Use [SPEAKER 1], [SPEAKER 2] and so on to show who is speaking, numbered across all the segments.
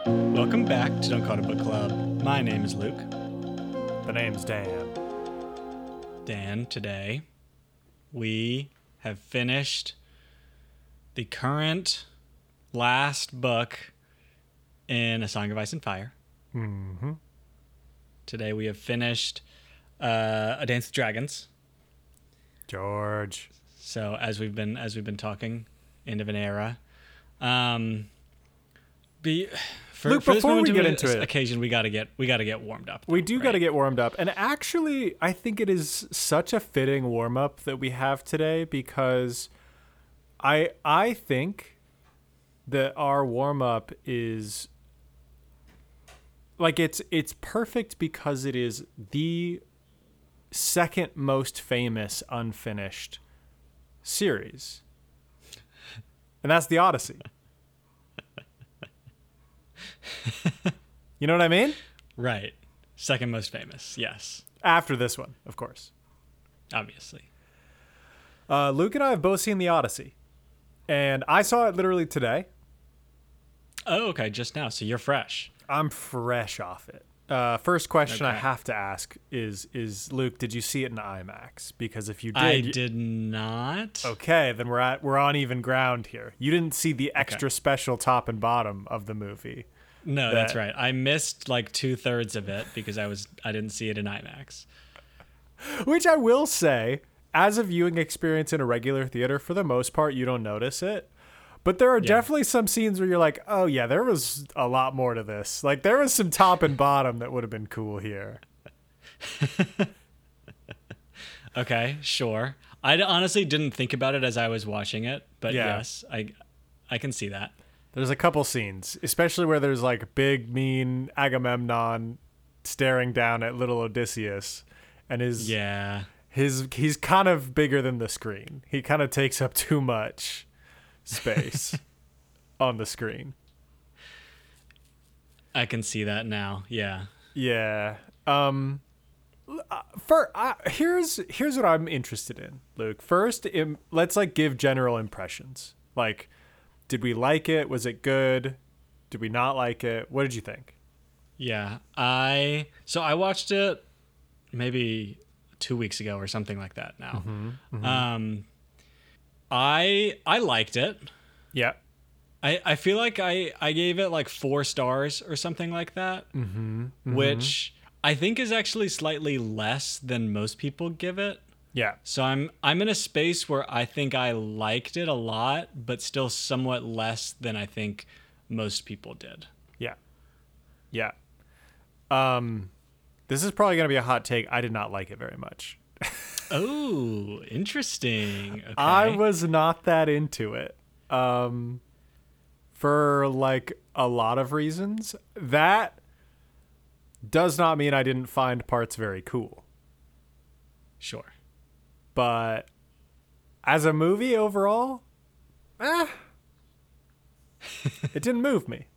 [SPEAKER 1] Welcome back to Don't Call It a Book Club. My name is Luke.
[SPEAKER 2] The name's Dan.
[SPEAKER 1] Dan, today we have finished the current last book in A Song of Ice and Fire.
[SPEAKER 2] Mm-hmm.
[SPEAKER 1] Today we have finished A Dance with Dragons.
[SPEAKER 2] George.
[SPEAKER 1] So as we've been talking, end of an era.
[SPEAKER 2] Luke, before we get into it,
[SPEAKER 1] occasion we gotta get warmed up.
[SPEAKER 2] We do got to get warmed up, and actually, I think it is such a fitting warm up that we have today because I think that our warm up is like it's perfect because it is the second most famous unfinished series, and that's the Odyssey. You know what I mean?
[SPEAKER 1] Right. Second most famous, yes.
[SPEAKER 2] After this one, of course.
[SPEAKER 1] Obviously.
[SPEAKER 2] Luke and I have both seen The Odyssey. And I saw it literally today.
[SPEAKER 1] Oh, okay, just now. So you're fresh.
[SPEAKER 2] I'm fresh off it. First question I
[SPEAKER 1] Okay.
[SPEAKER 2] have to ask is Luke, did you see it in IMAX? Because if you did,
[SPEAKER 1] I did not.
[SPEAKER 2] Okay, then we're on even ground here. You didn't see the extra special top and bottom of the movie.
[SPEAKER 1] No, that's right. I missed like 2/3 of it because I didn't see it in IMAX.
[SPEAKER 2] Which I will say, as a viewing experience in a regular theater, for the most part, you don't notice it. But there are definitely some scenes where you're like, oh yeah, there was a lot more to this. Like there was some top and bottom that would have been cool here.
[SPEAKER 1] Okay, sure. I honestly didn't think about it as I was watching it, but yes, I can see that.
[SPEAKER 2] There's a couple scenes, especially where there's like big, mean Agamemnon staring down at little Odysseus, and he's kind of bigger than the screen. He kind of takes up too much space on the screen.
[SPEAKER 1] I can see that now. Yeah.
[SPEAKER 2] Yeah. Here's what I'm interested in, Luke. First, let's like give general impressions. Like, did we like it? Was it good? Did we not like it? What did you think?
[SPEAKER 1] Yeah. I watched it maybe 2 weeks ago or something like that now. I liked it.
[SPEAKER 2] Yeah.
[SPEAKER 1] I feel like I gave it like 4 stars or something like that, which I think is actually slightly less than most people give it.
[SPEAKER 2] Yeah.
[SPEAKER 1] So I'm in a space where I think I liked it a lot, but still somewhat less than I think most people did.
[SPEAKER 2] Yeah. Yeah. This is probably going to be a hot take. I did not like it very much.
[SPEAKER 1] Oh, interesting. Okay.
[SPEAKER 2] I was not that into it. For like a lot of reasons. That does not mean I didn't find parts very cool.
[SPEAKER 1] Sure.
[SPEAKER 2] But as a movie overall, it didn't move me.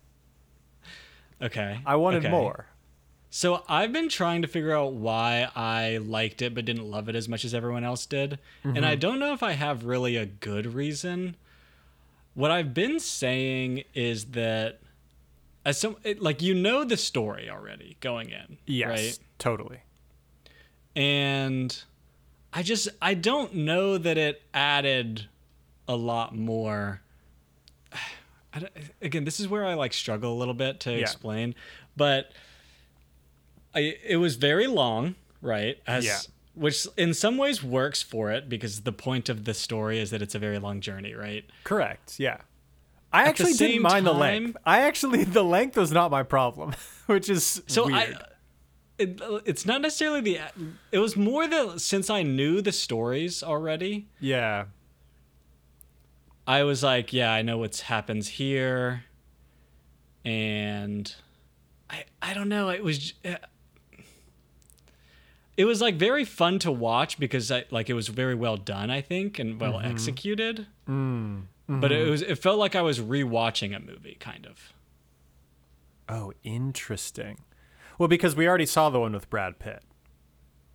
[SPEAKER 1] Okay.
[SPEAKER 2] I wanted more.
[SPEAKER 1] So I've been trying to figure out why I liked it but didn't love it as much as everyone else did. And I don't know if I have really a good reason. What I've been saying is that you know the story already going in.
[SPEAKER 2] Yes,
[SPEAKER 1] right?
[SPEAKER 2] Totally.
[SPEAKER 1] And I don't know that it added a lot more. Again, this is where I like struggle a little bit to explain, but it was very long, right? Which in some ways works for it because the point of the story is that it's a very long journey, right?
[SPEAKER 2] Correct. Yeah. I actually didn't mind the length. The length was not my problem, which is weird.
[SPEAKER 1] It's not necessarily it was more that since I knew the stories already.
[SPEAKER 2] Yeah.
[SPEAKER 1] I was like, yeah, I know what happens here. And I don't know. It was like very fun to watch because it was very well done, I think, and well executed. But it felt like I was rewatching a movie kind of.
[SPEAKER 2] Oh, interesting. Well, because we already saw the one with Brad Pitt.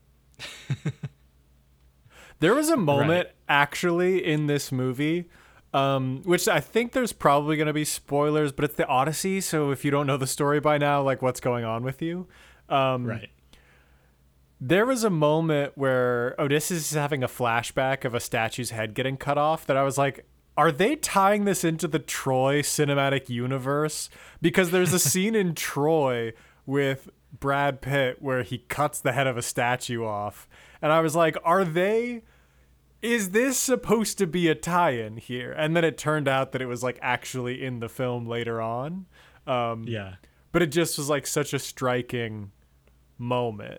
[SPEAKER 2] There was a moment actually in this movie Which I think there's probably going to be spoilers, but it's the Odyssey, so if you don't know the story by now, like what's going on with you?
[SPEAKER 1] Right.
[SPEAKER 2] There was a moment where Odysseus is having a flashback of a statue's head getting cut off that I was like, are they tying this into the Troy cinematic universe? Because there's a scene in Troy with Brad Pitt where he cuts the head of a statue off. And I was like, is this supposed to be a tie-in here? And then it turned out that it was like actually in the film later on.
[SPEAKER 1] Yeah.
[SPEAKER 2] But it just was like such a striking moment.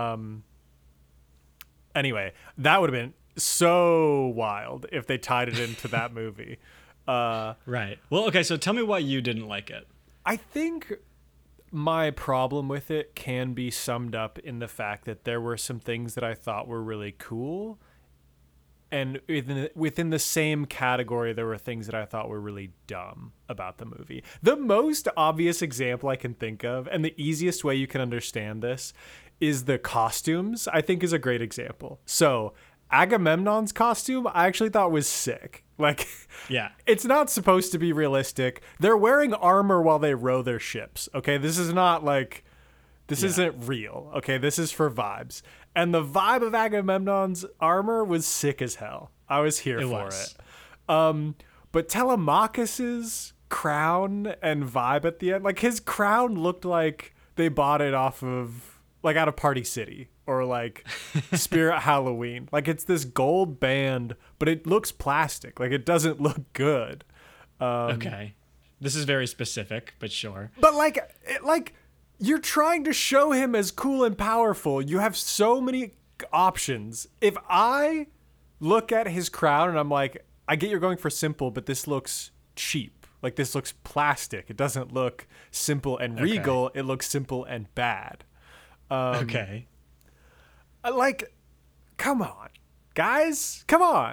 [SPEAKER 2] Anyway, that would have been so wild if they tied it into that movie.
[SPEAKER 1] Right. Well, okay, so tell me why you didn't like it.
[SPEAKER 2] I think my problem with it can be summed up in the fact that there were some things that I thought were really cool. And within the same category, there were things that I thought were really dumb about the movie. The most obvious example I can think of, and the easiest way you can understand this, is the costumes, I think is a great example. So Agamemnon's costume, I actually thought was sick. Like,
[SPEAKER 1] yeah,
[SPEAKER 2] it's not supposed to be realistic. They're wearing armor while they row their ships. Okay, this is not like, this isn't real. Okay, this is for vibes. And the vibe of Agamemnon's armor was sick as hell. I was here for it. But Telemachus's crown and vibe at the end, like his crown looked like they bought it off of, like out of Party City or like Spirit Halloween. Like it's this gold band, but it looks plastic. Like it doesn't look good.
[SPEAKER 1] Okay. This is very specific, but sure.
[SPEAKER 2] But like you're trying to show him as cool and powerful. You have so many options. If I look at his crown and I'm like, I get you're going for simple, but this looks cheap. Like this looks plastic. It doesn't look simple and regal. It looks simple and bad.
[SPEAKER 1] Okay.
[SPEAKER 2] Like, come on, guys, come on.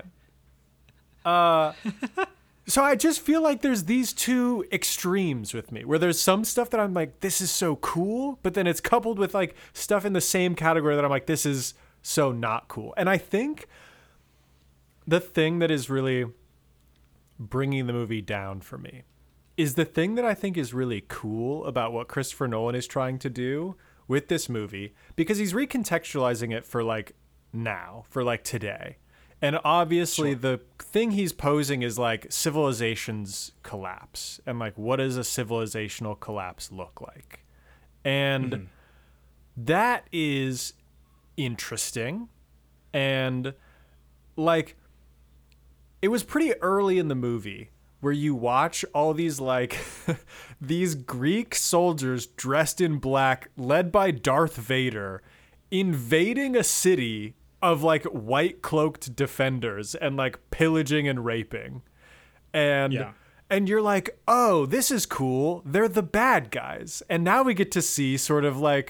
[SPEAKER 2] So I just feel like there's these two extremes with me, where there's some stuff that I'm like, this is so cool, but then it's coupled with like stuff in the same category that I'm like, this is so not cool. And I think the thing that is really bringing the movie down for me is the thing that I think is really cool about what Christopher Nolan is trying to do with this movie, because he's recontextualizing it for like now, for like today. And obviously the thing he's posing is like civilization's collapse and like, what does a civilizational collapse look like? And that is interesting. And like, it was pretty early in the movie where you watch all these like these Greek soldiers dressed in black, led by Darth Vader, invading a city of like white cloaked defenders and like pillaging and raping. And you're like, oh, this is cool. They're the bad guys. And now we get to see sort of like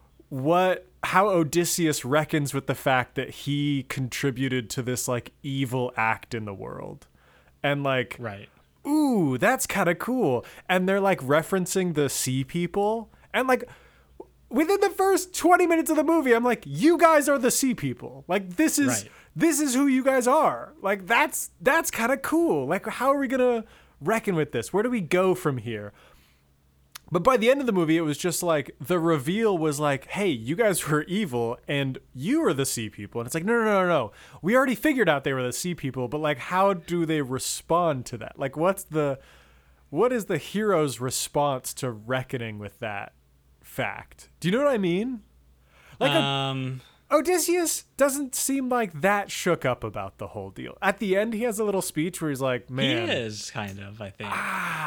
[SPEAKER 2] how Odysseus reckons with the fact that he contributed to this like evil act in the world. And like, ooh, that's kind of cool. And they're like referencing the sea people. And like, within the first 20 minutes of the movie, I'm like, you guys are the sea people. Like, this is who you guys are. Like, that's kind of cool. Like, how are we going to reckon with this? Where do we go from here? But by the end of the movie, it was just like, the reveal was like, hey, you guys were evil and you were the sea people. And it's like, no. We already figured out they were the sea people, but like, how do they respond to that? Like, what is the hero's response to reckoning with that fact? Do you know what I mean? Like Odysseus doesn't seem like that shook up about the whole deal. At the end, he has a little speech where he's like, man,
[SPEAKER 1] he is kind of, I think.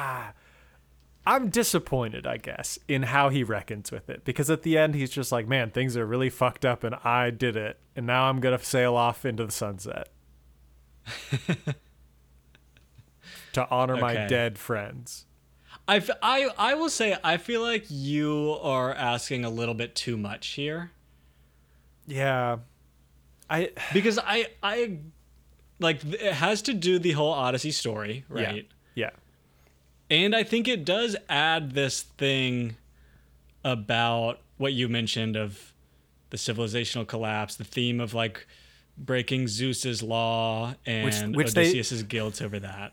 [SPEAKER 2] I'm disappointed, I guess, in how he reckons with it, because at the end he's just like, man, things are really fucked up and I did it, and now I'm gonna sail off into the sunset to honor my dead friends.
[SPEAKER 1] I will say, I feel like you are asking a little bit too much here.
[SPEAKER 2] Yeah.
[SPEAKER 1] Because I like, it has to do the whole Odyssey story, right?
[SPEAKER 2] Yeah.
[SPEAKER 1] And I think it does add this thing about what you mentioned of the civilizational collapse, the theme of like breaking Zeus's law and
[SPEAKER 2] which
[SPEAKER 1] Odysseus's guilt over that.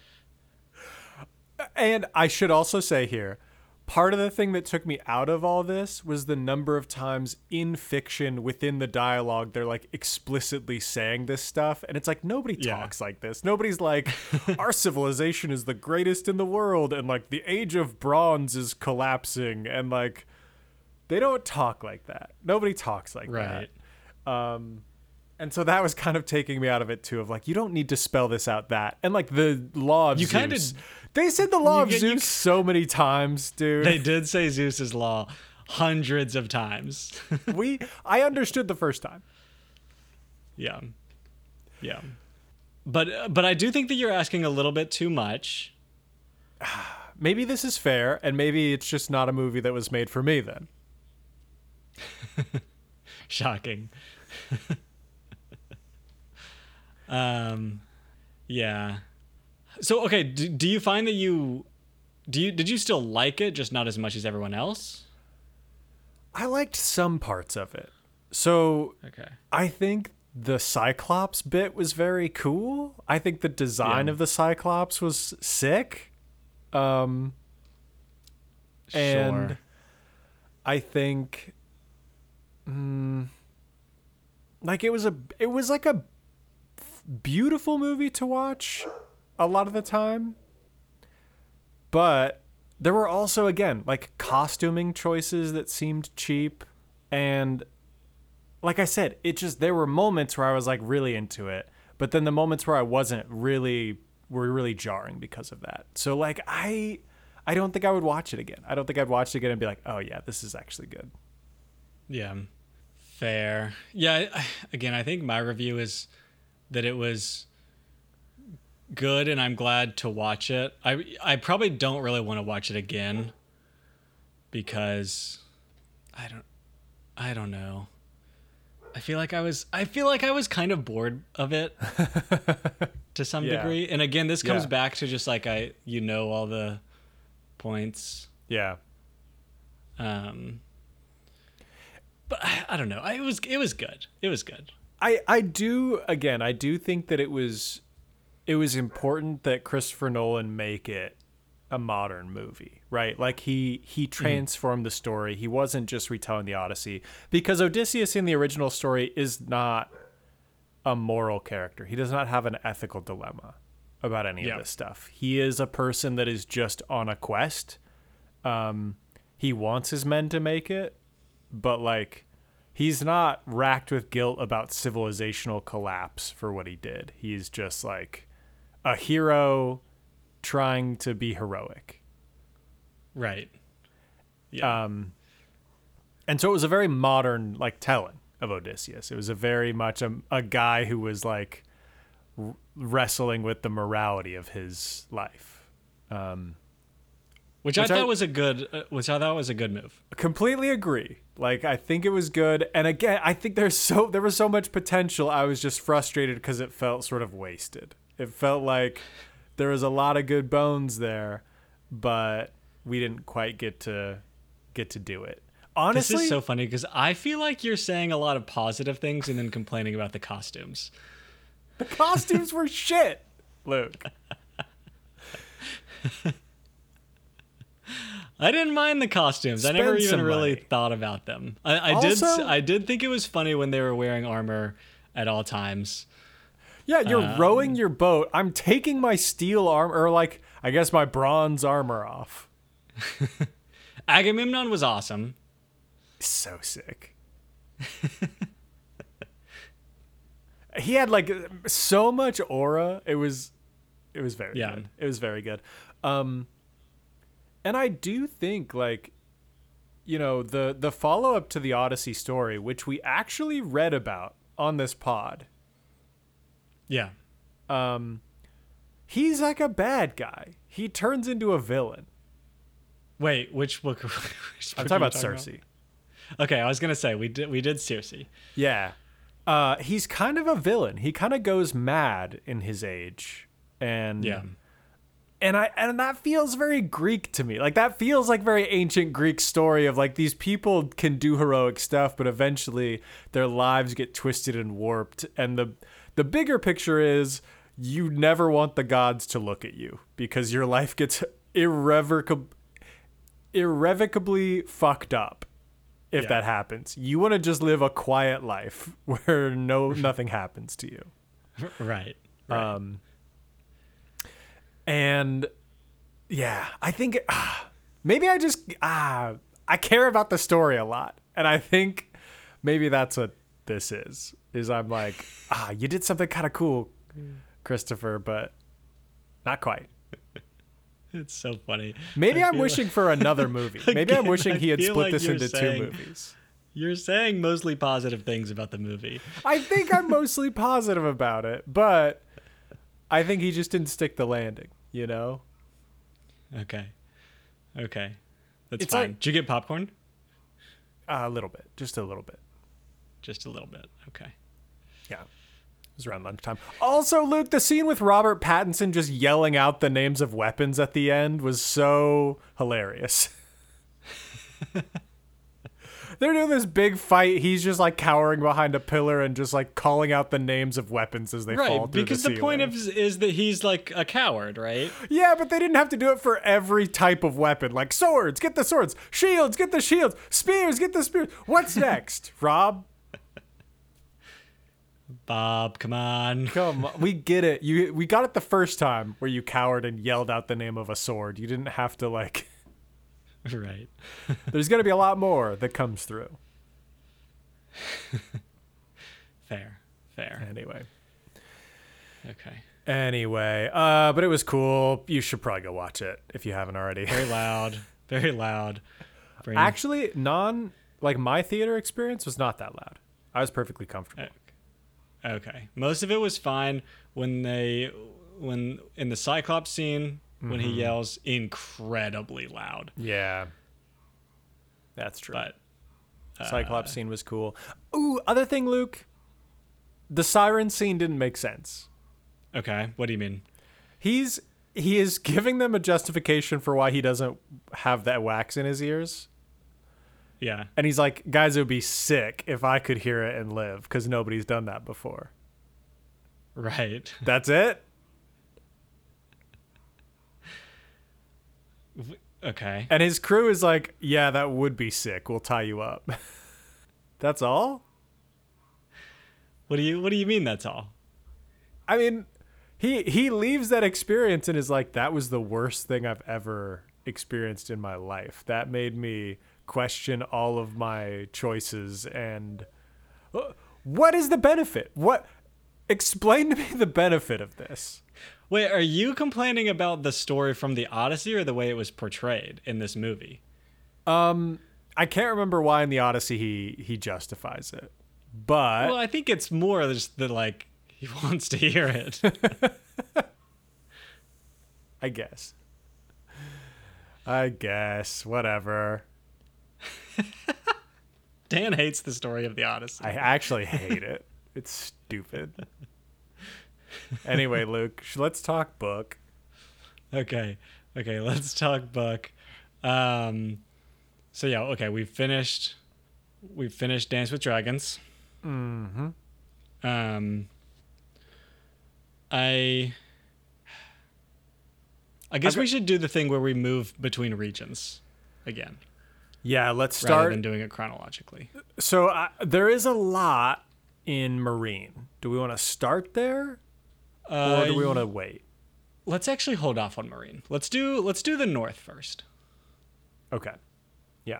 [SPEAKER 2] And I should also say here, part of the thing that took me out of all this was the number of times in fiction within the dialogue they're like explicitly saying this stuff, and it's like nobody talks like this. Nobody's like, our civilization is the greatest in the world, and like the age of bronze is collapsing, and like they don't talk like that. Nobody talks like that. And so that was kind of taking me out of it too, of like, you don't need to spell this out that. And like the law of Zeus. They said the law of Zeus so many times, dude.
[SPEAKER 1] They did say Zeus's law hundreds of times.
[SPEAKER 2] I understood the first time.
[SPEAKER 1] Yeah. Yeah. But I do think that you're asking a little bit too much.
[SPEAKER 2] Maybe this is fair, and maybe it's just not a movie that was made for me then.
[SPEAKER 1] Shocking. Yeah. So, okay, do you find that did you still like it, just not as much as everyone else?
[SPEAKER 2] I liked some parts of it. So,
[SPEAKER 1] okay.
[SPEAKER 2] I think the Cyclops bit was very cool. I think the design of the Cyclops was sick. And I think like it was like a beautiful movie to watch a lot of the time, but there were also, again, like costuming choices that seemed cheap, and like I said, there were moments where I was like really into it, but then the moments where I wasn't were really jarring because of that. So like I don't think I would watch it again. I don't think I'd watch it again and be like, oh yeah, this is actually good.
[SPEAKER 1] Yeah, fair. Yeah, again, I think my review is that it was good, and I'm glad to watch it. I probably don't really want to watch it again because I don't know. I feel like I was kind of bored of it to some degree. And again, this comes back to just like all the points.
[SPEAKER 2] Yeah.
[SPEAKER 1] But I don't know. It was good. It was good.
[SPEAKER 2] I do think that it was important that Christopher Nolan make it a modern movie, right? Like he transformed the story. He wasn't just retelling the Odyssey, because Odysseus in the original story is not a moral character. He does not have an ethical dilemma about any of this stuff. He is a person that is just on a quest. He wants his men to make it, but like he's not racked with guilt about civilizational collapse for what he did. He's just like a hero trying to be heroic.
[SPEAKER 1] Right. Yeah.
[SPEAKER 2] And so it was a very modern like telling of Odysseus. It was a very much a guy who was like wrestling with the morality of his life.
[SPEAKER 1] Which I thought was a good move.
[SPEAKER 2] Completely agree. Like, I think it was good. And again, I think there was so much potential. I was just frustrated because it felt sort of wasted. It felt like there was a lot of good bones there, but we didn't quite get to do it. Honestly,
[SPEAKER 1] this is so funny because I feel like you're saying a lot of positive things and then complaining about the costumes.
[SPEAKER 2] The costumes were shit, Luke.
[SPEAKER 1] I didn't mind the costumes. I never even really thought about them. I did think it was funny when they were wearing armor at all times.
[SPEAKER 2] Yeah, you're rowing your boat. I'm taking my steel armor, or like, I guess my bronze armor off.
[SPEAKER 1] Agamemnon was awesome.
[SPEAKER 2] So sick. He had like so much aura. It was very good. It was very good. And I do think, like, you know, the follow-up to the Odyssey story, which we actually read about on this pod.
[SPEAKER 1] Yeah.
[SPEAKER 2] He's like a bad guy. He turns into a villain.
[SPEAKER 1] Wait, which book?
[SPEAKER 2] I'm talking about Circe.
[SPEAKER 1] Okay, I was going to say, we did Circe.
[SPEAKER 2] Yeah. He's kind of a villain. He kind of goes mad in his age. And And that feels very Greek to me. Like that feels like very ancient Greek story of like these people can do heroic stuff, but eventually their lives get twisted and warped. And the bigger picture is you never want the gods to look at you because your life gets irrevocably fucked up if that happens. You want to just live a quiet life where nothing happens to you.
[SPEAKER 1] Right.
[SPEAKER 2] And yeah, I think maybe I just I care about the story a lot, and I think maybe that's what this is I'm like, you did something kind of cool, Christopher, but not quite.
[SPEAKER 1] It's so funny.
[SPEAKER 2] Maybe I'm wishing for another movie. Maybe I'm wishing he had split this into 2 movies.
[SPEAKER 1] You're saying mostly positive things about the movie.
[SPEAKER 2] I think I'm mostly positive about it, but I think he just didn't stick the landing, you know?
[SPEAKER 1] Okay. That's fine. Did you get popcorn?
[SPEAKER 2] A little bit. Just a little bit.
[SPEAKER 1] Just a little bit. Okay.
[SPEAKER 2] Yeah. It was around lunchtime. Also, Luke, the scene with Robert Pattinson just yelling out the names of weapons at the end was so hilarious. They're doing this big fight. He's just like cowering behind a pillar and just like calling out the names of weapons as they fall through the ceiling.
[SPEAKER 1] Because the point is that he's like a coward, right?
[SPEAKER 2] Yeah, but they didn't have to do it for every type of weapon. Like swords, get the swords. Shields, get the shields. Spears, get the spears. What's next, Rob?
[SPEAKER 1] Bob, come on.
[SPEAKER 2] We get it. We got it the first time where you cowered and yelled out the name of a sword. You didn't have to like...
[SPEAKER 1] Right.
[SPEAKER 2] There's going to be a lot more that comes through.
[SPEAKER 1] Fair.
[SPEAKER 2] Anyway.
[SPEAKER 1] Okay.
[SPEAKER 2] Anyway, but it was cool. You should probably go watch it if you haven't already.
[SPEAKER 1] Very loud.
[SPEAKER 2] Actually, my theater experience was not that loud. I was perfectly comfortable.
[SPEAKER 1] Okay. Most of it was fine when in the Cyclops scene, when he yells incredibly loud.
[SPEAKER 2] Yeah. That's true.
[SPEAKER 1] But
[SPEAKER 2] Cyclops scene was cool. Ooh, other thing, Luke. The siren scene didn't make sense.
[SPEAKER 1] Okay. What do you mean?
[SPEAKER 2] He is giving them a justification for why he doesn't have that wax in his ears.
[SPEAKER 1] Yeah.
[SPEAKER 2] And he's like, guys, it would be sick if I could hear it and live because nobody's done that before.
[SPEAKER 1] Right.
[SPEAKER 2] That's it?
[SPEAKER 1] Okay.
[SPEAKER 2] And his crew is like, yeah, that would be sick. We'll tie you up. That's all?
[SPEAKER 1] What do you mean that's all?
[SPEAKER 2] I mean, he leaves that experience and is like, that was the worst thing I've ever experienced in my life. That made me question all of my choices. And what is the benefit? Explain to me the benefit of this.
[SPEAKER 1] Wait, are you complaining about the story from the Odyssey or the way it was portrayed in this movie?
[SPEAKER 2] I can't remember why in the Odyssey he justifies it. But
[SPEAKER 1] well, I think it's more just that like he wants to hear it.
[SPEAKER 2] I guess. Whatever.
[SPEAKER 1] Dan hates the story of the Odyssey.
[SPEAKER 2] I actually hate it. It's stupid. Anyway, Luke, let's talk book.
[SPEAKER 1] Okay, let's talk book. So yeah, okay, we've finished Dance with Dragons.
[SPEAKER 2] Mm-hmm.
[SPEAKER 1] I guess we should do the thing where we move between regions again.
[SPEAKER 2] Yeah, let's start.
[SPEAKER 1] Rather than doing it chronologically.
[SPEAKER 2] So there is a lot in Marine. Do we want to start there? Or do we want to wait?
[SPEAKER 1] Let's actually hold off on Marine. Let's do the North first.
[SPEAKER 2] Okay. Yeah.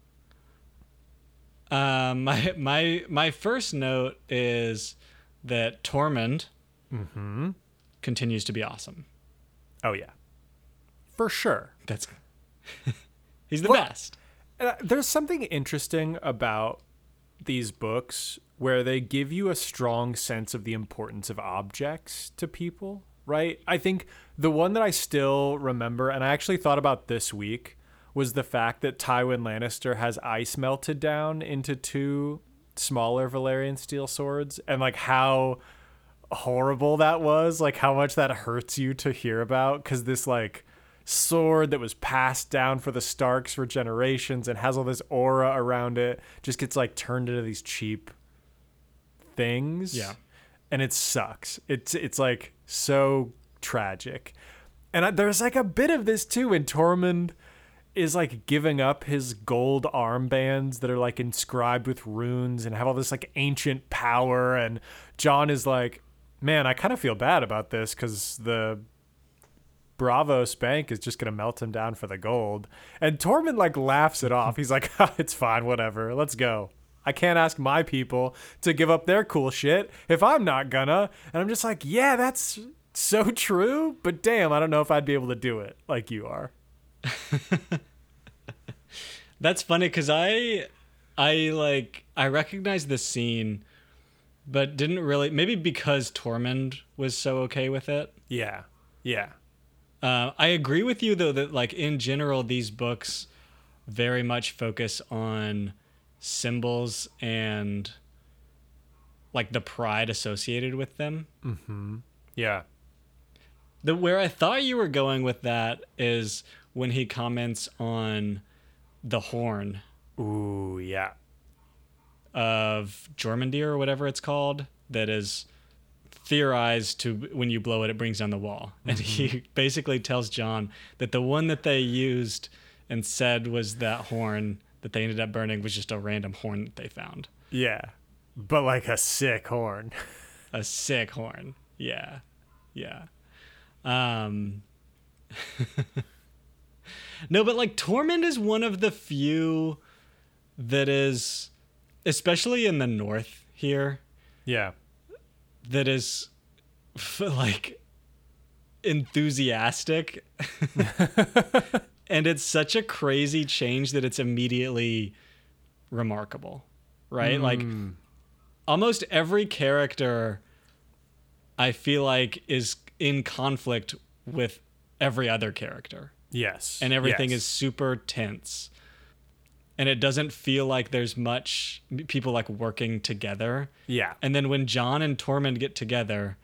[SPEAKER 1] My first note is that Tormund continues to be awesome.
[SPEAKER 2] Oh yeah. For sure.
[SPEAKER 1] That's he's the best.
[SPEAKER 2] There's something interesting about these books where they give you a strong sense of the importance of objects to people, right? I think the one that I still remember, and I actually thought about this week, was the fact that Tywin Lannister has ice melted down into 2 smaller Valyrian steel swords, and like how horrible that was, like how much that hurts you to hear about, because this like sword that was passed down for the Starks for generations and has all this aura around it just gets like turned into these cheap things.
[SPEAKER 1] Yeah.
[SPEAKER 2] And it sucks. It's like so tragic. And there's like a bit of this too when Tormund is like giving up his gold armbands that are like inscribed with runes and have all this like ancient power, and Jon is like, man, I kind of feel bad about this because the Bravo Spank is just gonna melt him down for the gold. And Tormund like laughs it off. He's like, it's fine, whatever, let's go. I can't ask my people to give up their cool shit if I'm not gonna. And I'm just like, yeah, that's so true, but damn, I don't know if I'd be able to do it like you are.
[SPEAKER 1] That's funny because I recognize this scene, but didn't really, maybe because Tormund was so okay with it.
[SPEAKER 2] Yeah.
[SPEAKER 1] I agree with you though that like in general these books very much focus on symbols and like the pride associated with them.
[SPEAKER 2] Mm-hmm. Yeah.
[SPEAKER 1] Where I thought you were going with that is when he comments on the horn.
[SPEAKER 2] Ooh, yeah.
[SPEAKER 1] Of Jormundir or whatever it's called, that is theorized to, when you blow it, it brings down the wall. Mm-hmm. And he basically tells Jon that the one that they used and said was that horn that they ended up burning was just a random horn that they found.
[SPEAKER 2] Yeah. But like a sick horn.
[SPEAKER 1] A sick horn. Yeah. No, but like Tormund is one of the few that is, especially in the north here.
[SPEAKER 2] Yeah.
[SPEAKER 1] That is like enthusiastic. And it's such a crazy change that it's immediately remarkable, right? Like almost every character I feel like is in conflict with every other character.
[SPEAKER 2] Yes.
[SPEAKER 1] And everything is super tense. And it doesn't feel like there's much people like working together.
[SPEAKER 2] Yeah.
[SPEAKER 1] And then when Jon and Tormund get together,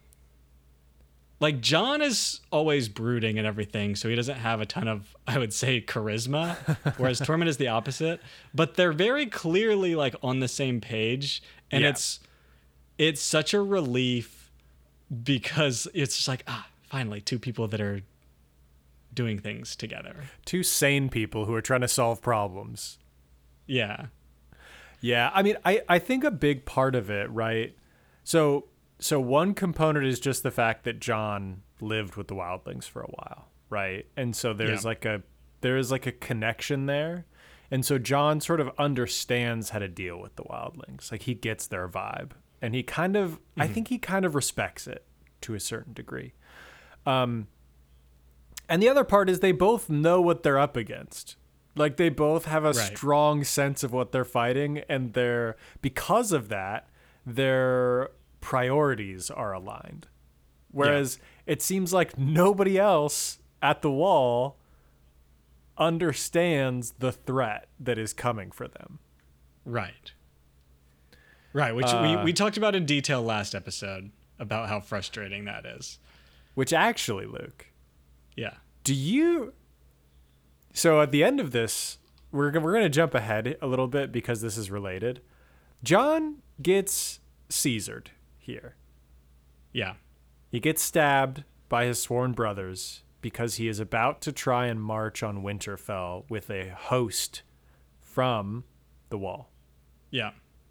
[SPEAKER 1] like Jon is always brooding and everything, so he doesn't have a ton of, I would say, charisma, whereas Tormund is the opposite. But they're very clearly like on the same page, and it's such a relief because it's just like, finally, two people that are doing things together.
[SPEAKER 2] Two sane people who are trying to solve problems.
[SPEAKER 1] Yeah.
[SPEAKER 2] Yeah, I mean, I think a big part of it, right? So one component is just the fact that Jon lived with the wildlings for a while, right? And so there's like a connection there. And so Jon sort of understands how to deal with the wildlings. Like he gets their vibe. And he kind of I think he kind of respects it to a certain degree. And the other part is they both know what they're up against. Like they both have a strong sense of what they're fighting, and because of that, their priorities are aligned. Whereas it seems like nobody else at the wall understands the threat that is coming for them.
[SPEAKER 1] Right, which we talked about in detail last episode about how frustrating that is.
[SPEAKER 2] Which actually, Luke.
[SPEAKER 1] Yeah.
[SPEAKER 2] So at the end of this, we're going to jump ahead a little bit because this is related. Jon gets Caesared here.
[SPEAKER 1] Yeah.
[SPEAKER 2] He gets stabbed by his sworn brothers because he is about to try and march on Winterfell with a host from the Wall.
[SPEAKER 1] Yeah.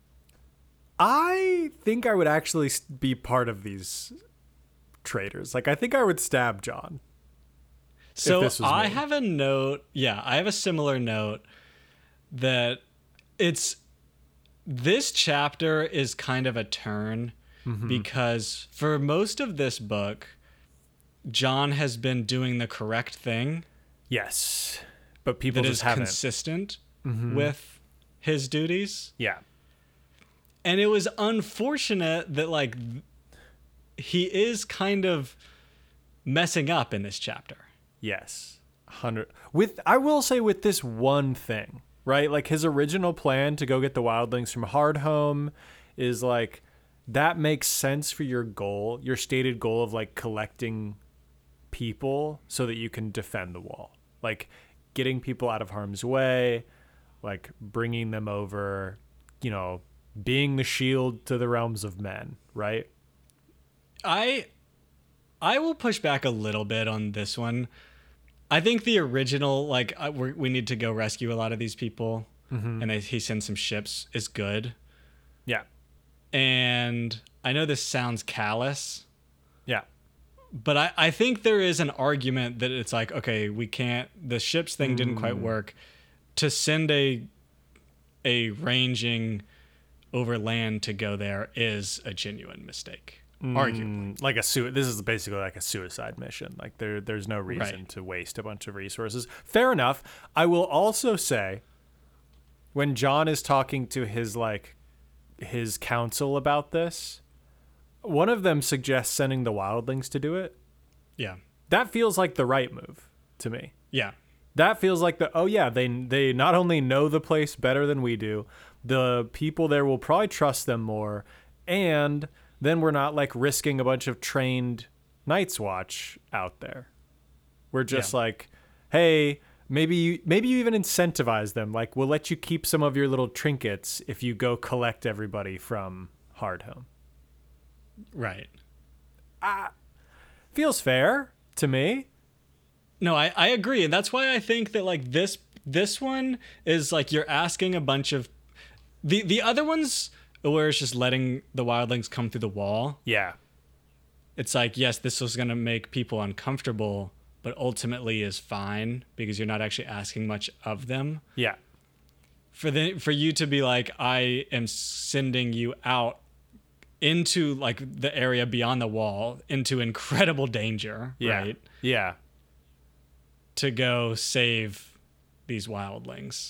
[SPEAKER 2] I think I would actually be part of these traitors. Like, I think I would stab Jon.
[SPEAKER 1] So I have a note. Yeah, I have a similar note that this chapter is kind of a turn because for most of this book, Jon has been doing the correct thing.
[SPEAKER 2] Yes. But people
[SPEAKER 1] that
[SPEAKER 2] just
[SPEAKER 1] is
[SPEAKER 2] haven't.
[SPEAKER 1] Consistent with his duties.
[SPEAKER 2] Yeah.
[SPEAKER 1] And it was unfortunate that like he is kind of messing up in this chapter.
[SPEAKER 2] Yes. I will say with this one thing, right? Like his original plan to go get the wildlings from Hardhome is like, that makes sense for your goal, your stated goal of like collecting people so that you can defend the wall. Like getting people out of harm's way, like bringing them over, you know, being the shield to the realms of men, right?
[SPEAKER 1] I will push back a little bit on this one. I think the original, like, we need to go rescue a lot of these people, and he sends some ships, is good.
[SPEAKER 2] Yeah.
[SPEAKER 1] And I know this sounds callous.
[SPEAKER 2] Yeah.
[SPEAKER 1] But I think there is an argument that it's like, okay, the ships thing didn't quite work. To send a ranging over land to go there is a genuine mistake. Arguably.
[SPEAKER 2] Like this is basically like a suicide mission. Like there's no reason to waste a bunch of resources. Fair enough. I will also say, when Jon is talking to his council about this, one of them suggests sending the wildlings to do it.
[SPEAKER 1] Yeah.
[SPEAKER 2] That feels like the right move to me.
[SPEAKER 1] Yeah.
[SPEAKER 2] That feels like they not only know the place better than we do, the people there will probably trust them more, and then we're not like risking a bunch of trained Night's Watch out there. We're just like, hey, maybe you even incentivize them. Like, we'll let you keep some of your little trinkets if you go collect everybody from Hardhome.
[SPEAKER 1] Right.
[SPEAKER 2] Feels fair to me.
[SPEAKER 1] No, I agree. And that's why I think that like this one is like you're asking a bunch of the other ones where it's just letting the wildlings come through the wall.
[SPEAKER 2] Yeah.
[SPEAKER 1] It's like, yes, this was going to make people uncomfortable, but ultimately is fine because you're not actually asking much of them.
[SPEAKER 2] Yeah.
[SPEAKER 1] For you to be like, I am sending you out into like the area beyond the wall into incredible danger, right?
[SPEAKER 2] Yeah.
[SPEAKER 1] To go save these wildlings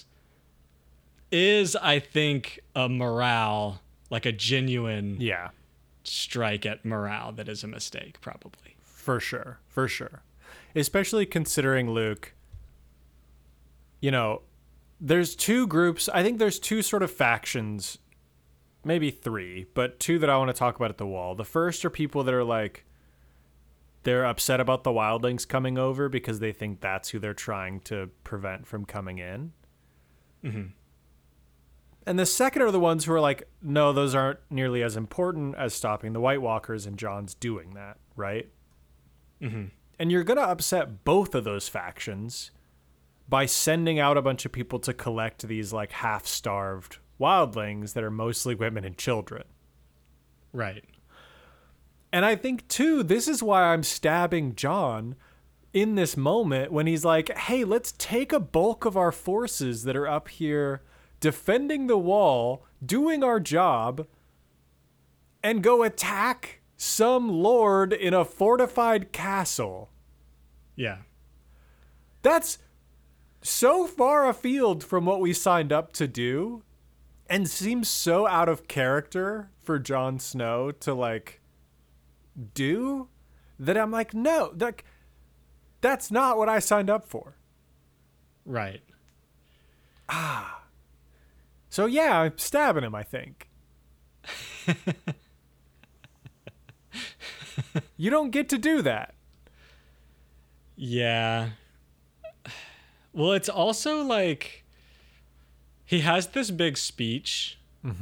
[SPEAKER 1] is, I think, a morale, like a genuine strike at morale that is a mistake, probably.
[SPEAKER 2] For sure. Especially considering, Luke, you know, there's two groups. I think there's two sort of factions, maybe three, but two that I want to talk about at the wall. The first are people that are like, they're upset about the wildlings coming over because they think that's who they're trying to prevent from coming in.
[SPEAKER 1] Mm-hmm.
[SPEAKER 2] And the second are the ones who are like, no, those aren't nearly as important as stopping the White Walkers, and Jon's doing that, right?
[SPEAKER 1] Mm-hmm.
[SPEAKER 2] And you're going to upset both of those factions by sending out a bunch of people to collect these like half-starved wildlings that are mostly women and children.
[SPEAKER 1] Right.
[SPEAKER 2] And I think, too, this is why I'm stabbing Jon in this moment when he's like, hey, let's take a bulk of our forces that are up here defending the wall, doing our job, and go attack some lord in a fortified castle.
[SPEAKER 1] Yeah.
[SPEAKER 2] That's so far afield from what we signed up to do, and seems so out of character for Jon Snow to like do, that I'm like, no, that's not what I signed up for.
[SPEAKER 1] Right.
[SPEAKER 2] So yeah, I'm stabbing him, I think. You don't get to do that.
[SPEAKER 1] Yeah. Well, it's also like he has this big speech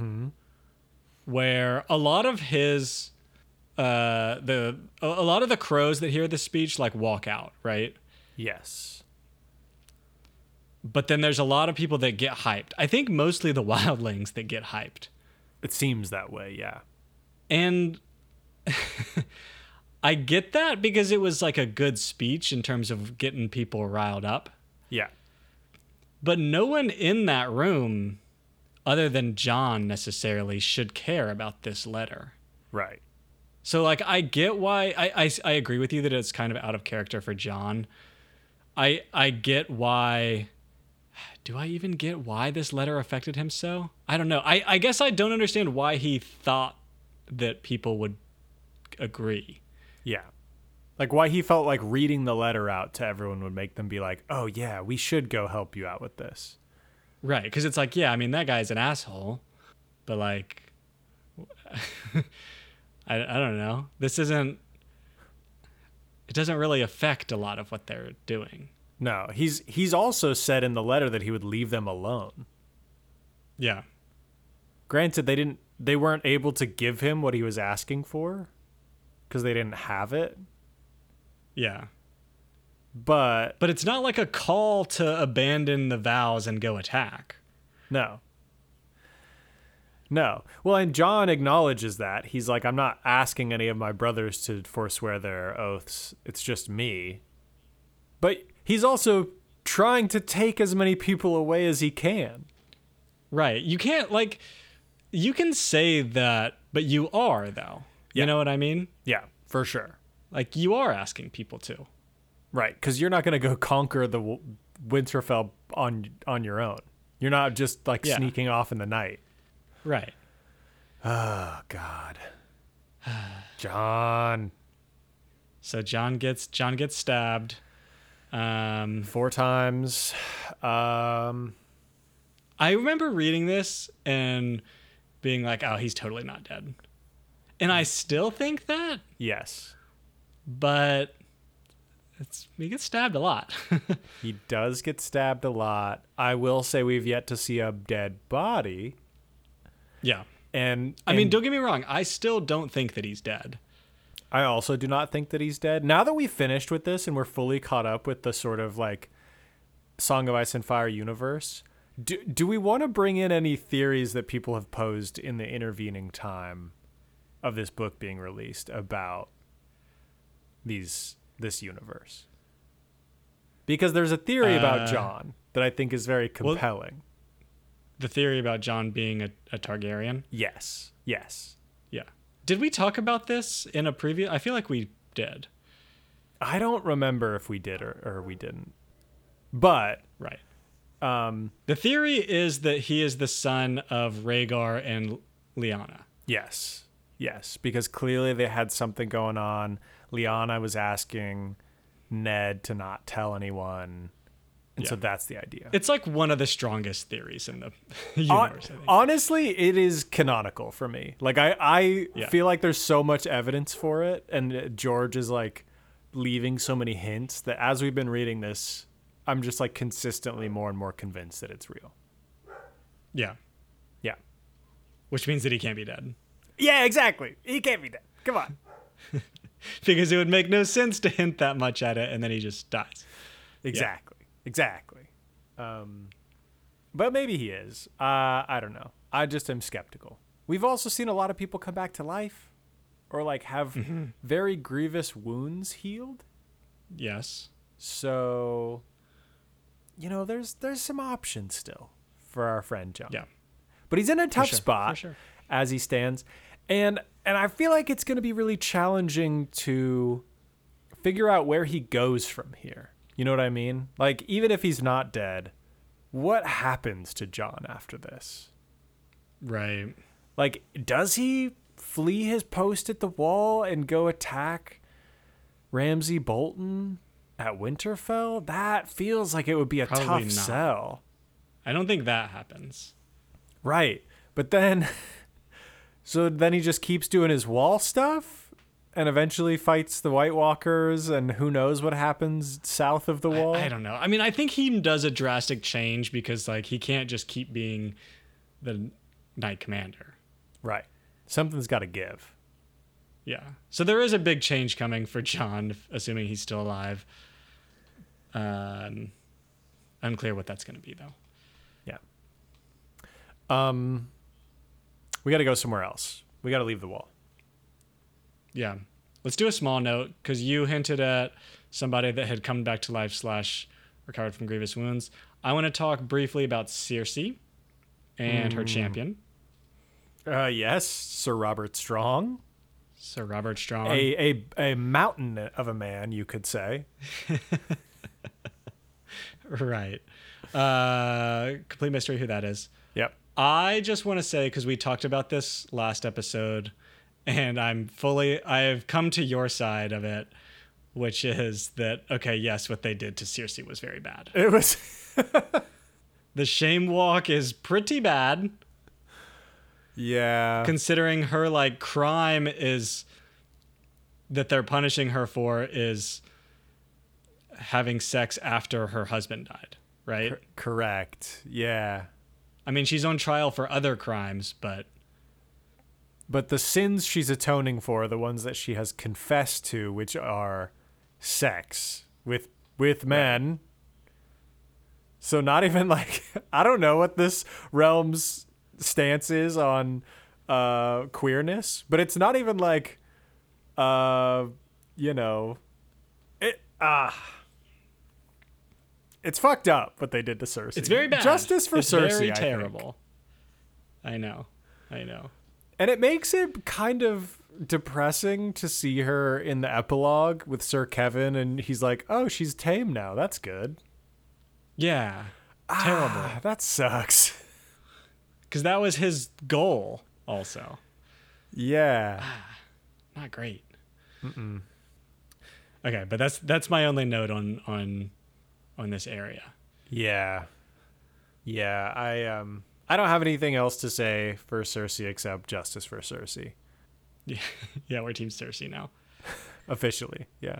[SPEAKER 1] where a lot of his a lot of the crows that hear the speech like walk out, right?
[SPEAKER 2] Yes.
[SPEAKER 1] But then there's a lot of people that get hyped. I think mostly the wildlings that get hyped.
[SPEAKER 2] It seems that way, yeah.
[SPEAKER 1] And I get that because it was like a good speech in terms of getting people riled up.
[SPEAKER 2] Yeah.
[SPEAKER 1] But no one in that room, other than Jon necessarily, should care about this letter.
[SPEAKER 2] Right.
[SPEAKER 1] So, like, I get why... I agree with you that it's kind of out of character for Jon. I get why... Do I even get why this letter affected him so? I don't know. I guess I don't understand why he thought that people would agree.
[SPEAKER 2] Yeah. Like why he felt like reading the letter out to everyone would make them be like, oh yeah, we should go help you out with this.
[SPEAKER 1] Right. Because it's like, yeah, I mean, that guy's an asshole. But like, I don't know. This isn't. It doesn't really affect a lot of what they're doing.
[SPEAKER 2] No, he's also said in the letter that he would leave them alone.
[SPEAKER 1] Yeah.
[SPEAKER 2] Granted, they weren't able to give him what he was asking for because they didn't have it.
[SPEAKER 1] Yeah.
[SPEAKER 2] But
[SPEAKER 1] it's not like a call to abandon the vows and go attack.
[SPEAKER 2] No. Well, and Jon acknowledges that. He's like, I'm not asking any of my brothers to forswear their oaths. It's just me. But he's also trying to take as many people away as he can.
[SPEAKER 1] Right. You can't, like, you can say that, but you are, though.
[SPEAKER 2] Yeah.
[SPEAKER 1] You know what I mean?
[SPEAKER 2] Yeah, for sure.
[SPEAKER 1] Like, you are asking people to.
[SPEAKER 2] Right, because you're not going to go conquer the Winterfell on your own. You're not just, like, sneaking off in the night.
[SPEAKER 1] Right.
[SPEAKER 2] Oh, God. Jon.
[SPEAKER 1] So Jon gets stabbed.
[SPEAKER 2] 4 times.
[SPEAKER 1] I remember reading this and being like, oh, he's totally not dead. And I still think that.
[SPEAKER 2] Yes.
[SPEAKER 1] But he gets stabbed a lot.
[SPEAKER 2] He does get stabbed a lot. I will say we've yet to see a dead body.
[SPEAKER 1] Yeah.
[SPEAKER 2] And
[SPEAKER 1] I mean, don't get me wrong. I still don't think that he's dead.
[SPEAKER 2] I also do not think that he's dead. Now that we've finished with this and we're fully caught up with the sort of like Song of Ice and Fire universe, do we want to bring in any theories that people have posed in the intervening time of this book being released about this universe? Because there's a theory about Jon that I think is very compelling.
[SPEAKER 1] Well, the theory about Jon being a Targaryen?
[SPEAKER 2] Yes.
[SPEAKER 1] Yeah. Did we talk about this in a preview? I feel like we did.
[SPEAKER 2] I don't remember if we did or we didn't. But
[SPEAKER 1] right. The theory is that he is the son of Rhaegar and Lyanna.
[SPEAKER 2] Yes, because clearly they had something going on. Lyanna was asking Ned to not tell anyone. And so that's the idea.
[SPEAKER 1] It's like one of the strongest theories in the universe, I think.
[SPEAKER 2] Honestly, it is canonical for me. Like, I feel like there's so much evidence for it, and George is, like, leaving so many hints that as we've been reading this, I'm just, like, consistently more and more convinced that it's real.
[SPEAKER 1] Yeah.
[SPEAKER 2] Yeah.
[SPEAKER 1] Which means that he can't be dead.
[SPEAKER 2] Yeah, exactly. He can't be dead. Come on.
[SPEAKER 1] Because it would make no sense to hint that much at it, and then he just dies.
[SPEAKER 2] Exactly. But maybe he is. I don't know. I just am skeptical. We've also seen a lot of people come back to life or like have very grievous wounds healed.
[SPEAKER 1] Yes.
[SPEAKER 2] So, you know, there's some options still for our friend Jon.
[SPEAKER 1] Yeah.
[SPEAKER 2] But he's in a tough spot as he stands. And I feel like it's going to be really challenging to figure out where he goes from here. You know what I mean? Like, even if he's not dead, what happens to Jon after this?
[SPEAKER 1] Right.
[SPEAKER 2] Like, does he flee his post at the wall and go attack Ramsay Bolton at Winterfell? That feels like it would be a tough sell.
[SPEAKER 1] I don't think that happens.
[SPEAKER 2] Right. But then, so then he just keeps doing his wall stuff? And eventually fights the White Walkers, and who knows what happens south of the wall?
[SPEAKER 1] I don't know. I mean, I think he does a drastic change because, like, he can't just keep being the Knight Commander.
[SPEAKER 2] Right. Something's got to give.
[SPEAKER 1] Yeah. So there is a big change coming for Jon, assuming he's still alive. Unclear what that's going to be, though.
[SPEAKER 2] Yeah. We got to go somewhere else. We got to leave the wall.
[SPEAKER 1] Yeah. Let's do a small note, because you hinted at somebody that had come back to life / recovered from grievous wounds. I want to talk briefly about Cersei and her champion.
[SPEAKER 2] Yes, Sir Robert Strong.
[SPEAKER 1] Sir Robert Strong.
[SPEAKER 2] A mountain of a man, you could say.
[SPEAKER 1] Right. Complete mystery who that is.
[SPEAKER 2] Yep.
[SPEAKER 1] I just want to say, because we talked about this last episode, and I've come to your side of it, which is that, okay, yes, what they did to Cersei was very bad.
[SPEAKER 2] It was.
[SPEAKER 1] The Shame Walk is pretty bad.
[SPEAKER 2] Yeah.
[SPEAKER 1] Considering her like crime is that they're punishing her for is having sex after her husband died, right?
[SPEAKER 2] Correct. Yeah.
[SPEAKER 1] I mean, she's on trial for other crimes, but
[SPEAKER 2] the sins she's atoning for are the ones that she has confessed to, which are sex with men. Right. So not even like, I don't know what this realm's stance is on queerness, but it's not even like it's fucked up what they did to Cersei.
[SPEAKER 1] It's very bad.
[SPEAKER 2] Justice for Cersei. Very
[SPEAKER 1] terrible. I know.
[SPEAKER 2] And it makes it kind of depressing to see her in the epilogue with Sir Kevin, and he's like, "Oh, she's tame now. That's good."
[SPEAKER 1] Yeah. Terrible.
[SPEAKER 2] That sucks.
[SPEAKER 1] Because that was his goal also.
[SPEAKER 2] Yeah.
[SPEAKER 1] Not great. Mm-mm. Okay, but that's my only note on this area.
[SPEAKER 2] Yeah. I don't have anything else to say for Cersei except justice for Cersei.
[SPEAKER 1] Yeah, we're Team Cersei now.
[SPEAKER 2] Officially, yeah.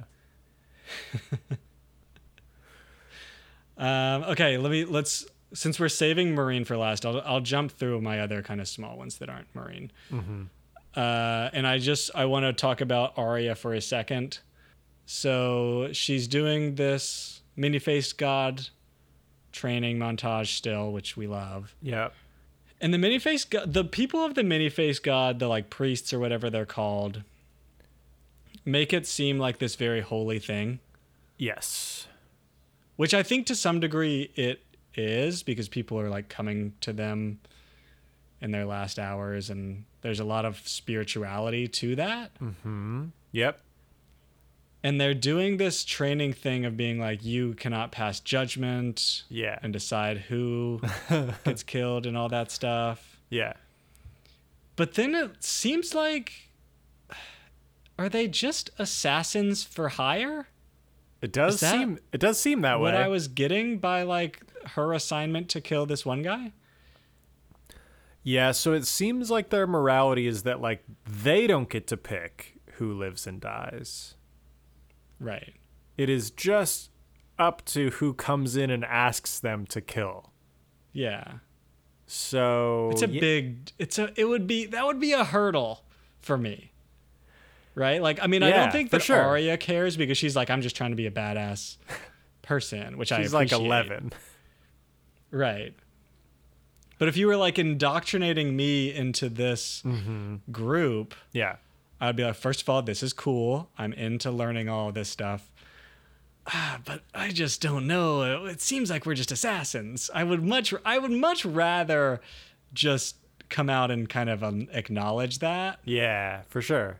[SPEAKER 1] Okay, let's since we're saving Meereen for last, I'll jump through my other kind of small ones that aren't Meereen. Mm-hmm. And I want to talk about Arya for a second. So she's doing this many-faced god training montage still, which we love.
[SPEAKER 2] Yeah.
[SPEAKER 1] And the many-faced god, the people of the many-faced god, the like priests or whatever they're called, make it seem like this very holy thing.
[SPEAKER 2] Yes.
[SPEAKER 1] Which I think to some degree it is, because people are like coming to them in their last hours, and there's a lot of spirituality to that.
[SPEAKER 2] Mm-hmm. Yep.
[SPEAKER 1] And they're doing this training thing of being like, you cannot pass judgment,
[SPEAKER 2] yeah,
[SPEAKER 1] and decide who gets killed and all that stuff.
[SPEAKER 2] Yeah.
[SPEAKER 1] But then it seems like, are they just assassins for hire?
[SPEAKER 2] It does seem that way.
[SPEAKER 1] What I was getting by like her assignment to kill this one guy?
[SPEAKER 2] Yeah, so it seems like their morality is that like they don't get to pick who lives and dies.
[SPEAKER 1] Right.
[SPEAKER 2] It is just up to who comes in and asks them to kill.
[SPEAKER 1] Yeah.
[SPEAKER 2] So
[SPEAKER 1] that would be a hurdle for me. Right? Like, I mean, I don't think that Arya cares, because she's like, I'm just trying to be a badass person, which I appreciate.
[SPEAKER 2] She's like 11.
[SPEAKER 1] Right. But if you were like indoctrinating me into this group,
[SPEAKER 2] yeah,
[SPEAKER 1] I'd be like, first of all, this is cool. I'm into learning all this stuff. But I just don't know. It seems like we're just assassins. I would much rather just come out and kind of acknowledge that.
[SPEAKER 2] Yeah, for sure.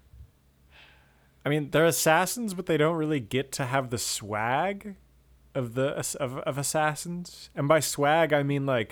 [SPEAKER 2] I mean, they're assassins, but they don't really get to have the swag of assassins. And by swag, I mean like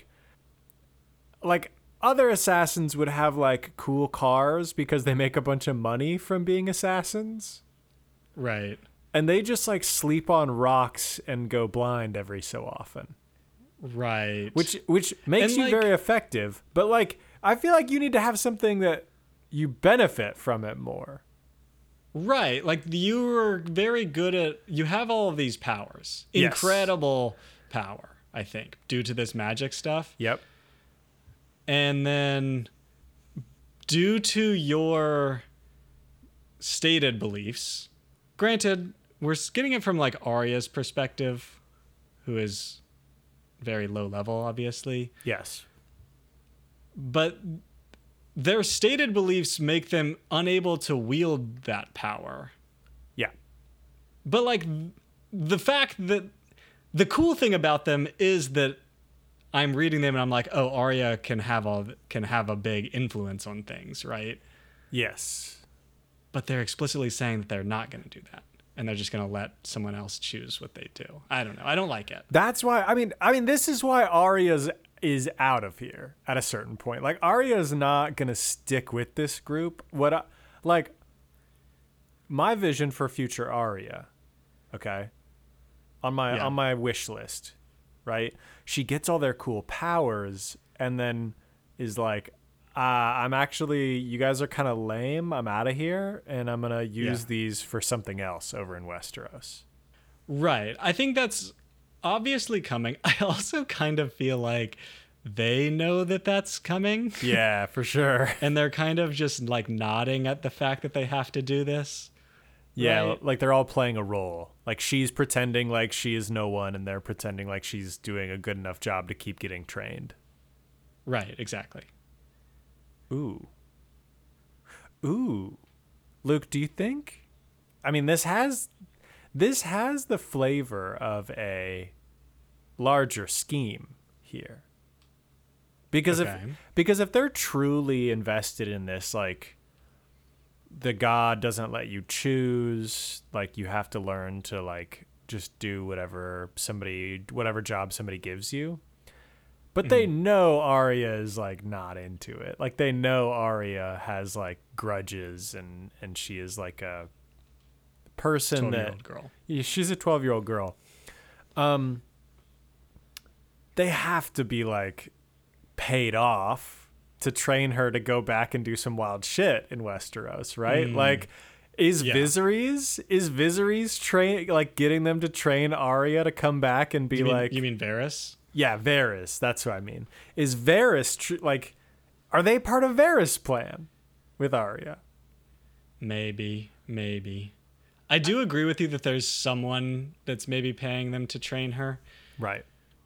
[SPEAKER 2] other assassins would have like cool cars because they make a bunch of money from being assassins.
[SPEAKER 1] Right.
[SPEAKER 2] And they just like sleep on rocks and go blind every so often.
[SPEAKER 1] Right.
[SPEAKER 2] Which makes you very effective. But like, I feel like you need to have something that you benefit from it more.
[SPEAKER 1] Right. Like, you're very good at, you have all of these powers. Yes. Incredible power, I think, due to this magic stuff.
[SPEAKER 2] Yep.
[SPEAKER 1] And then due to your stated beliefs, granted, we're getting it from like Arya's perspective, who is very low level, obviously.
[SPEAKER 2] Yes.
[SPEAKER 1] But their stated beliefs make them unable to wield that power.
[SPEAKER 2] Yeah.
[SPEAKER 1] But like the fact that the cool thing about them is that I'm reading them and I'm like, oh, Arya can have a big influence on things, right?
[SPEAKER 2] Yes.
[SPEAKER 1] But they're explicitly saying that they're not going to do that, and they're just going to let someone else choose what they do. I don't know. I don't like it.
[SPEAKER 2] That's why. I mean, this is why Arya is out of here at a certain point. Like, Arya's not going to stick with this group. My vision for future Arya, okay, on my wish list, right? She gets all their cool powers and then is like, I'm actually, you guys are kind of lame. I'm out of here, and I'm going to use these for something else over in Westeros.
[SPEAKER 1] Right. I think that's obviously coming. I also kind of feel like they know that that's coming.
[SPEAKER 2] Yeah, for sure.
[SPEAKER 1] And they're kind of just like nodding at the fact that they have to do this.
[SPEAKER 2] Yeah,
[SPEAKER 1] right?
[SPEAKER 2] like they're all playing a role. Like she's pretending like she is no one, and they're pretending like she's doing a good enough job to keep getting trained.
[SPEAKER 1] Right, exactly.
[SPEAKER 2] Ooh. Luke, do you think? I mean, this has the flavor of a larger scheme here. Because if they're truly invested in this, like the god doesn't let you choose, like you have to learn to like just do whatever job somebody gives you. But they know Arya is like not into it. Like they know Arya has like grudges and she is like a person
[SPEAKER 1] 12-year-old girl.
[SPEAKER 2] Yeah, she's a 12-year-old girl. They have to be like paid off to train her to go back and do some wild shit in Westeros, right? Like is Viserys train like getting them to train Arya to come back and be like
[SPEAKER 1] You mean Varys?
[SPEAKER 2] Yeah, Varys. That's what I mean. Is Varys like? Are they part of Varys' plan with Arya?
[SPEAKER 1] Maybe. I do agree with you that there's someone that's maybe paying them to train her.
[SPEAKER 2] Right.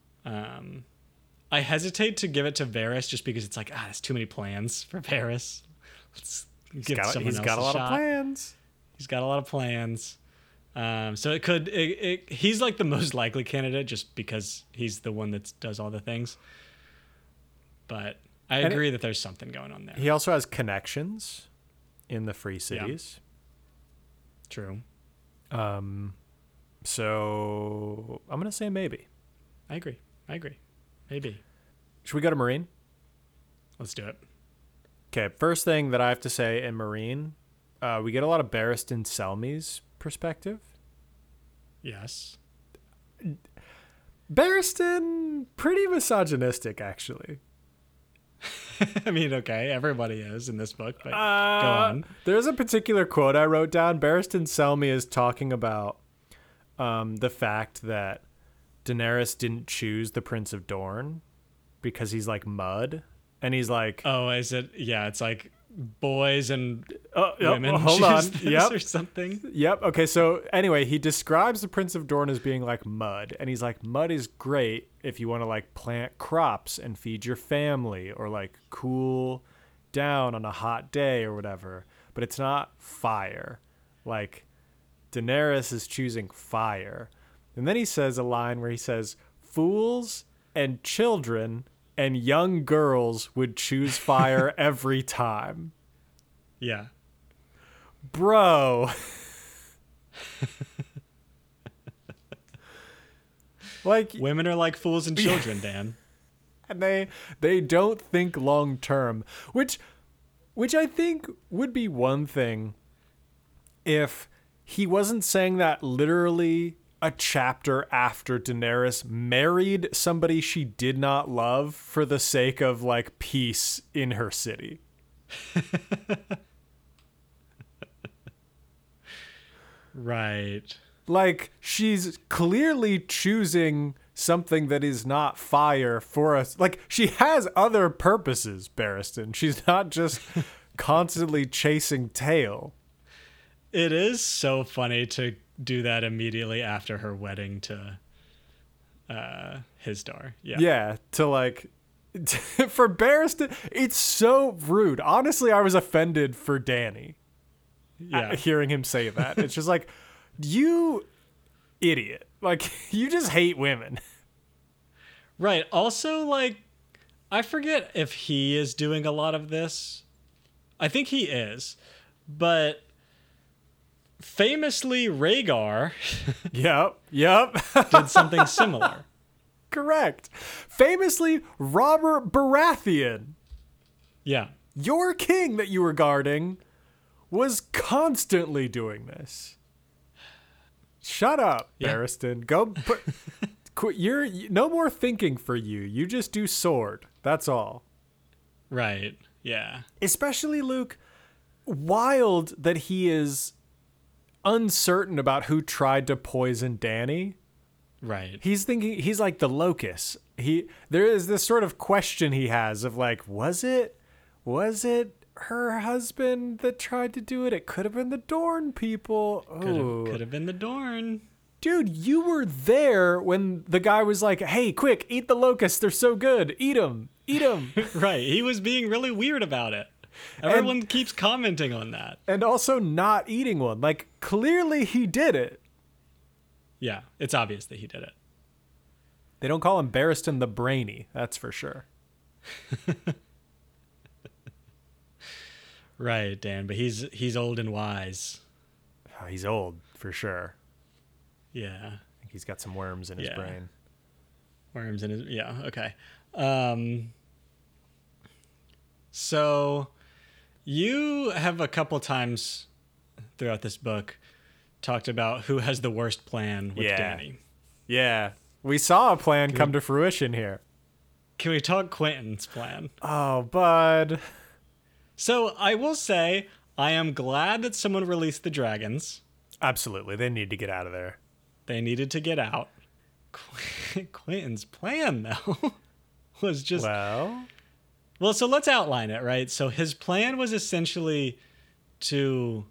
[SPEAKER 1] I hesitate to give it to Varys just because it's like there's too many plans for Varys. Let's give someone else a shot. He's got a lot of plans. He's got a lot of plans. So it could. He's like the most likely candidate just because he's the one that does all the things. But I agree that there's something going on there.
[SPEAKER 2] He also has connections in the free cities.
[SPEAKER 1] Yeah. True.
[SPEAKER 2] So I'm gonna say maybe.
[SPEAKER 1] I agree. Maybe.
[SPEAKER 2] Should we go to Marine?
[SPEAKER 1] Let's do it.
[SPEAKER 2] Okay. First thing that I have to say in Marine, we get a lot of Barristan Selmy's perspective.
[SPEAKER 1] Yes.
[SPEAKER 2] Barristan, pretty misogynistic, actually.
[SPEAKER 1] I mean, okay, everybody is in this book, but go on.
[SPEAKER 2] There's a particular quote I wrote down. Barristan Selmy is talking about the fact that Daenerys didn't choose the Prince of Dorne because he's like mud. And he's like...
[SPEAKER 1] Oh, is it? Yeah, it's like boys and women
[SPEAKER 2] hold on.
[SPEAKER 1] Or something.
[SPEAKER 2] Yep. Okay, so anyway, he describes the Prince of Dorne as being like mud. And he's like, mud is great if you want to like plant crops and feed your family or like cool down on a hot day or whatever. But it's not fire. Like Daenerys is choosing fire. And then he says a line where he says, fools and children and young girls would choose fire every time.
[SPEAKER 1] Yeah.
[SPEAKER 2] Bro. Like
[SPEAKER 1] women are like fools and children, Dan.
[SPEAKER 2] And they don't think long term, which I think would be one thing if he wasn't saying that literally a chapter after Daenerys married somebody she did not love for the sake of like peace in her city.
[SPEAKER 1] Right.
[SPEAKER 2] Like she's clearly choosing something that is not fire for us. Like she has other purposes, Barristan. She's not just constantly chasing tail.
[SPEAKER 1] It is so funny to do that immediately after her wedding to Hizdahr.
[SPEAKER 2] Yeah, to like for Barristan, it's so rude. Honestly, I was offended for Dany. Yeah, hearing him say that. It's just like, you idiot. Like you just hate women.
[SPEAKER 1] Right. Also, like, I forget if he is doing a lot of this. I think he is, but famously Rhaegar
[SPEAKER 2] Yep.
[SPEAKER 1] did something similar.
[SPEAKER 2] Correct. Famously Robert Baratheon.
[SPEAKER 1] Yeah.
[SPEAKER 2] Your king that you were guarding was constantly doing this. Shut up, Barristan. Go put no more thinking for you. You just do sword. That's all.
[SPEAKER 1] Right. Yeah.
[SPEAKER 2] Especially Luke, wild that he is uncertain about who tried to poison Dany.
[SPEAKER 1] Right.
[SPEAKER 2] He's thinking, he's like the locust. There is this sort of question he has of like, was it her husband that tried to do it? It could have been the Dorne people.
[SPEAKER 1] Could have been the Dorne.
[SPEAKER 2] Dude, you were there when the guy was like, hey, quick, eat the locusts. They're so good. Eat them. Eat them.
[SPEAKER 1] Right. He was being really weird about it. Everyone keeps commenting on that.
[SPEAKER 2] And also not eating one. Like, clearly he did it.
[SPEAKER 1] Yeah, it's obvious that he did it.
[SPEAKER 2] They don't call him Barristan the Brainy, that's for sure.
[SPEAKER 1] Right, Dan, but he's old and wise.
[SPEAKER 2] Oh, he's old, for sure.
[SPEAKER 1] Yeah.
[SPEAKER 2] I think he's got some worms in his brain.
[SPEAKER 1] Worms in his... Yeah, okay. So, you have a couple times throughout this book talked about who has the worst plan with Dany.
[SPEAKER 2] Yeah. We saw a plan come to fruition here.
[SPEAKER 1] Can we talk Quentin's plan?
[SPEAKER 2] Oh, bud.
[SPEAKER 1] So, I will say, I am glad that someone released the dragons.
[SPEAKER 2] Absolutely. They need to get out of there.
[SPEAKER 1] They needed to get out. Quentin's plan, though, was just... Well, so let's outline it, right? So his plan was essentially to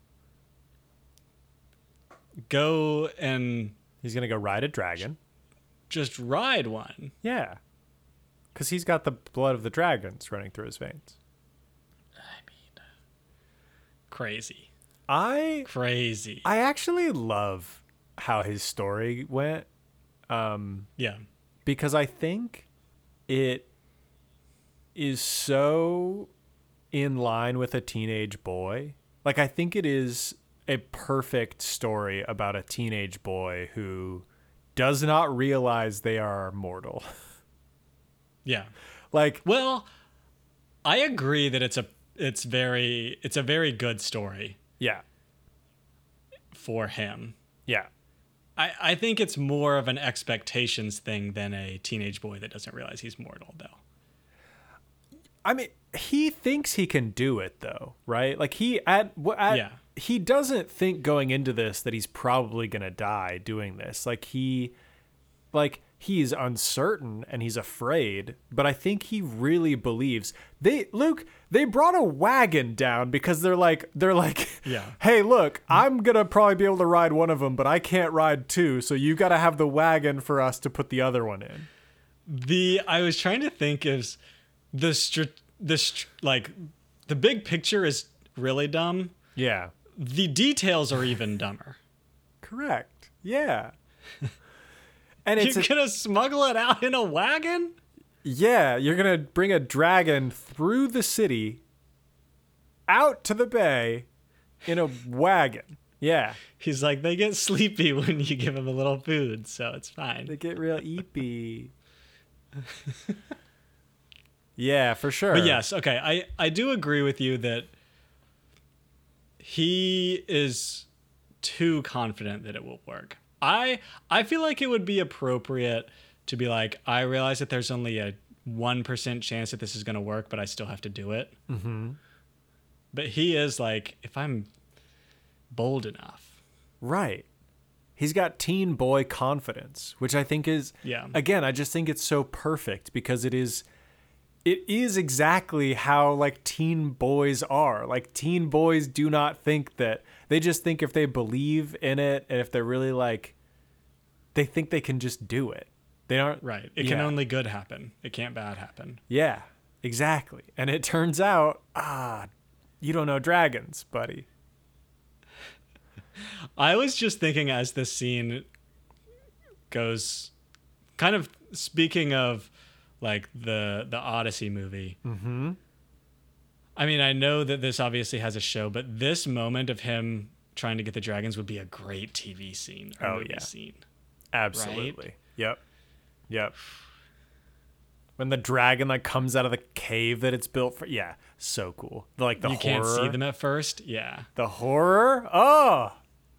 [SPEAKER 1] go and...
[SPEAKER 2] He's going to go ride a dragon.
[SPEAKER 1] Just ride one.
[SPEAKER 2] Yeah. Because he's got the blood of the dragons running through his veins.
[SPEAKER 1] I mean... Crazy.
[SPEAKER 2] Crazy. I actually love how his story went.
[SPEAKER 1] Yeah.
[SPEAKER 2] Because I think it is so in line with a teenage boy. Like, I think it is a perfect story about a teenage boy who does not realize they are mortal.
[SPEAKER 1] Yeah.
[SPEAKER 2] Like,
[SPEAKER 1] well, I agree that it's a very good story.
[SPEAKER 2] Yeah.
[SPEAKER 1] For him.
[SPEAKER 2] Yeah.
[SPEAKER 1] I think it's more of an expectations thing than a teenage boy that doesn't realize he's mortal, though.
[SPEAKER 2] I mean, he thinks he can do it, though, right? Like, he doesn't think going into this that he's probably going to die doing this. He's uncertain and he's afraid, but I think he really believes. They brought a wagon down because they're like,
[SPEAKER 1] yeah.
[SPEAKER 2] Hey, look, I'm going to probably be able to ride one of them, but I can't ride two. So you got to have the wagon for us to put the other one in.
[SPEAKER 1] I was trying to think is the big picture is really dumb.
[SPEAKER 2] Yeah.
[SPEAKER 1] The details are even dumber.
[SPEAKER 2] Correct. Yeah. And
[SPEAKER 1] you're going to smuggle it out in a wagon?
[SPEAKER 2] Yeah, you're going to bring a dragon through the city, out to the bay, in a wagon. Yeah.
[SPEAKER 1] He's like, they get sleepy when you give them a little food, so it's fine.
[SPEAKER 2] They get real eepy. Yeah, for sure.
[SPEAKER 1] But yes, okay, I do agree with you that he is too confident that it will work. I feel like it would be appropriate to be like, I realize that there's only a 1% chance that this is going to work, but I still have to do it.
[SPEAKER 2] Mm-hmm.
[SPEAKER 1] But he is like, if I'm bold enough.
[SPEAKER 2] Right. He's got teen boy confidence, which I think is, again, I just think it's so perfect because it is exactly how like teen boys are. Like teen boys do not think that, they just think if they believe in it and if they're really like, they think they can just do it. They aren't
[SPEAKER 1] right. It can only good happen. It can't bad happen.
[SPEAKER 2] Yeah, exactly. And it turns out, you don't know dragons, buddy.
[SPEAKER 1] I was just thinking as this scene goes, kind of speaking of like the Odyssey movie.
[SPEAKER 2] Mm-hmm.
[SPEAKER 1] I mean, I know that this obviously has a show, but this moment of him trying to get the dragons would be a great TV scene. Scene.
[SPEAKER 2] Absolutely. Right? Yep. When the dragon like comes out of the cave that it's built for, so cool. Like the
[SPEAKER 1] you
[SPEAKER 2] horror.
[SPEAKER 1] Can't see them at first. Yeah.
[SPEAKER 2] The horror. Oh,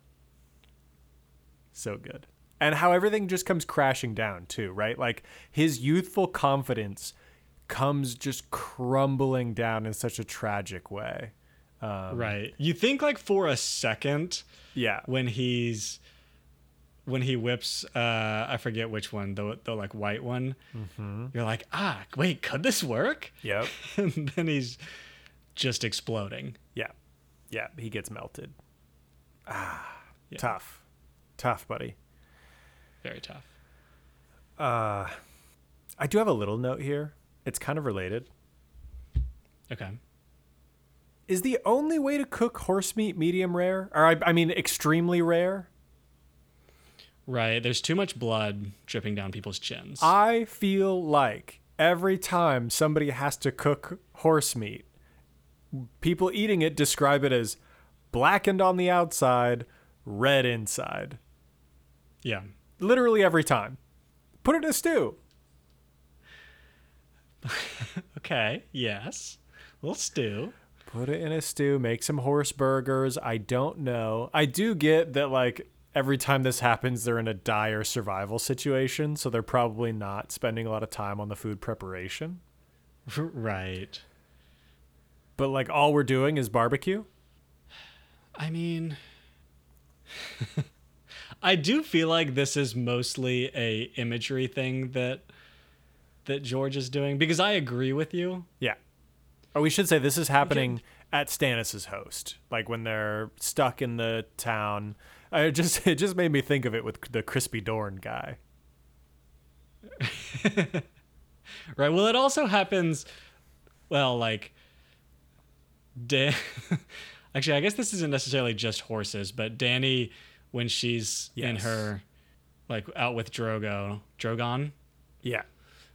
[SPEAKER 2] so good. And how everything just comes crashing down too, right? Like his youthful confidence comes just crumbling down in such a tragic way.
[SPEAKER 1] Right. You think like for a second,
[SPEAKER 2] yeah,
[SPEAKER 1] when he whips, I forget which one, the like white one. Mm-hmm. You're like, wait, could this work?
[SPEAKER 2] Yep.
[SPEAKER 1] And then he's just exploding.
[SPEAKER 2] Yeah, he gets melted. Tough, buddy.
[SPEAKER 1] Very tough.
[SPEAKER 2] I do have a little note here. It's kind of related.
[SPEAKER 1] Okay.
[SPEAKER 2] Is the only way to cook horse meat medium rare? Or I mean extremely rare?
[SPEAKER 1] Right. There's too much blood dripping down people's chins.
[SPEAKER 2] I feel like every time somebody has to cook horse meat, people eating it describe it as blackened on the outside, red inside.
[SPEAKER 1] Yeah.
[SPEAKER 2] Literally every time. Put it in a stew.
[SPEAKER 1] Okay. Yes. A little stew.
[SPEAKER 2] Put it in a stew. Make some horse burgers. I don't know. I do get that, like, every time this happens, they're in a dire survival situation, so they're probably not spending a lot of time on the food preparation.
[SPEAKER 1] Right.
[SPEAKER 2] But, like, all we're doing is barbecue?
[SPEAKER 1] I mean, I do feel like this is mostly a imagery thing that George is doing, because I agree with you.
[SPEAKER 2] Yeah. Or we should say this is happening at Stannis' host, like when they're stuck in the town. It just made me think of it with the Crispy Dorn guy.
[SPEAKER 1] Right. Well, it also happens. Well, like, actually, I guess this isn't necessarily just horses, but Dany, when she's in her, like, out with Drogon.
[SPEAKER 2] Yeah.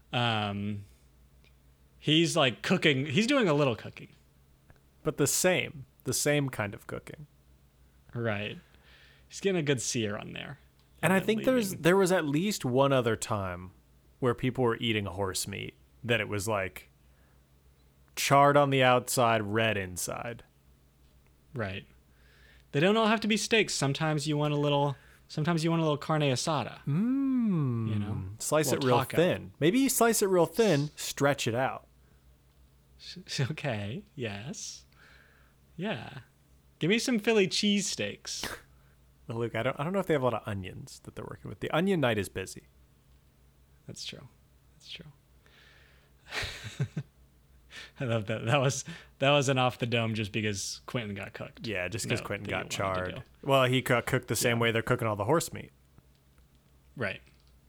[SPEAKER 1] He's like cooking. He's doing a little cooking.
[SPEAKER 2] But the same kind of cooking.
[SPEAKER 1] Right. He's getting a good sear on there.
[SPEAKER 2] And I think there was at least one other time where people were eating horse meat that it was like charred on the outside, red inside.
[SPEAKER 1] Right. They don't all have to be steaks. Sometimes you want a little carne asada. You know?
[SPEAKER 2] Slice it real thin. Maybe you slice it real thin, stretch it out.
[SPEAKER 1] Okay. Yes. Yeah. Give me some Philly cheesesteaks.
[SPEAKER 2] Well, Luke, I don't know if they have a lot of onions that they're working with. The onion night is busy.
[SPEAKER 1] That's true. I love that. That was an off the dome just because Quentin got cooked.
[SPEAKER 2] Yeah, just because Quentin got charred. Well, he cooked the same way they're cooking all the horse meat.
[SPEAKER 1] Right.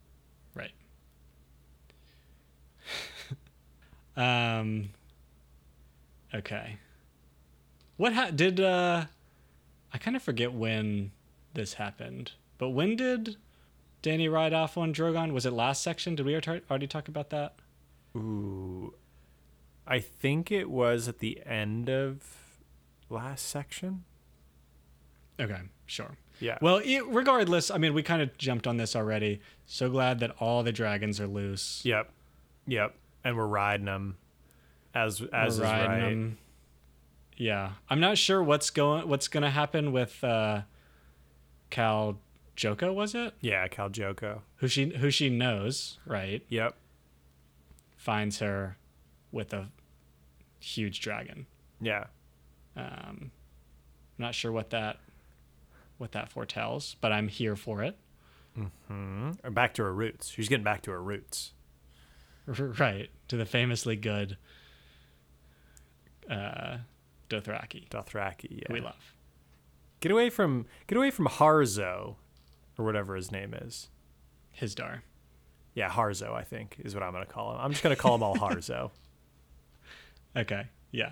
[SPEAKER 1] Okay. What did I kind of forget when this happened, but when did Dany ride off on Drogon? Was it last section? Did we already talk about that?
[SPEAKER 2] Ooh, I think it was at the end of last section.
[SPEAKER 1] Okay, sure.
[SPEAKER 2] Yeah.
[SPEAKER 1] Well, regardless, I mean, we kind of jumped on this already. So glad that all the dragons are loose.
[SPEAKER 2] Yep. And we're riding them as is right. Them.
[SPEAKER 1] Yeah. I'm not sure what's gonna happen with Khal Joko, was it?
[SPEAKER 2] Yeah, Khal Joko.
[SPEAKER 1] Who she knows, right?
[SPEAKER 2] Yep.
[SPEAKER 1] Finds her with a huge dragon.
[SPEAKER 2] Yeah.
[SPEAKER 1] Not sure what that foretells, but I'm here for it.
[SPEAKER 2] Mm-hmm. Back to her roots. She's getting back to her roots.
[SPEAKER 1] Right. To the famously good Dothraki.
[SPEAKER 2] Yeah.
[SPEAKER 1] Who we love.
[SPEAKER 2] Get away from Harzo, or whatever his name is.
[SPEAKER 1] Hizdar.
[SPEAKER 2] Yeah, Harzo, I think, is what I'm going to call him. I'm just going to call him all Harzo.
[SPEAKER 1] Okay. Yeah.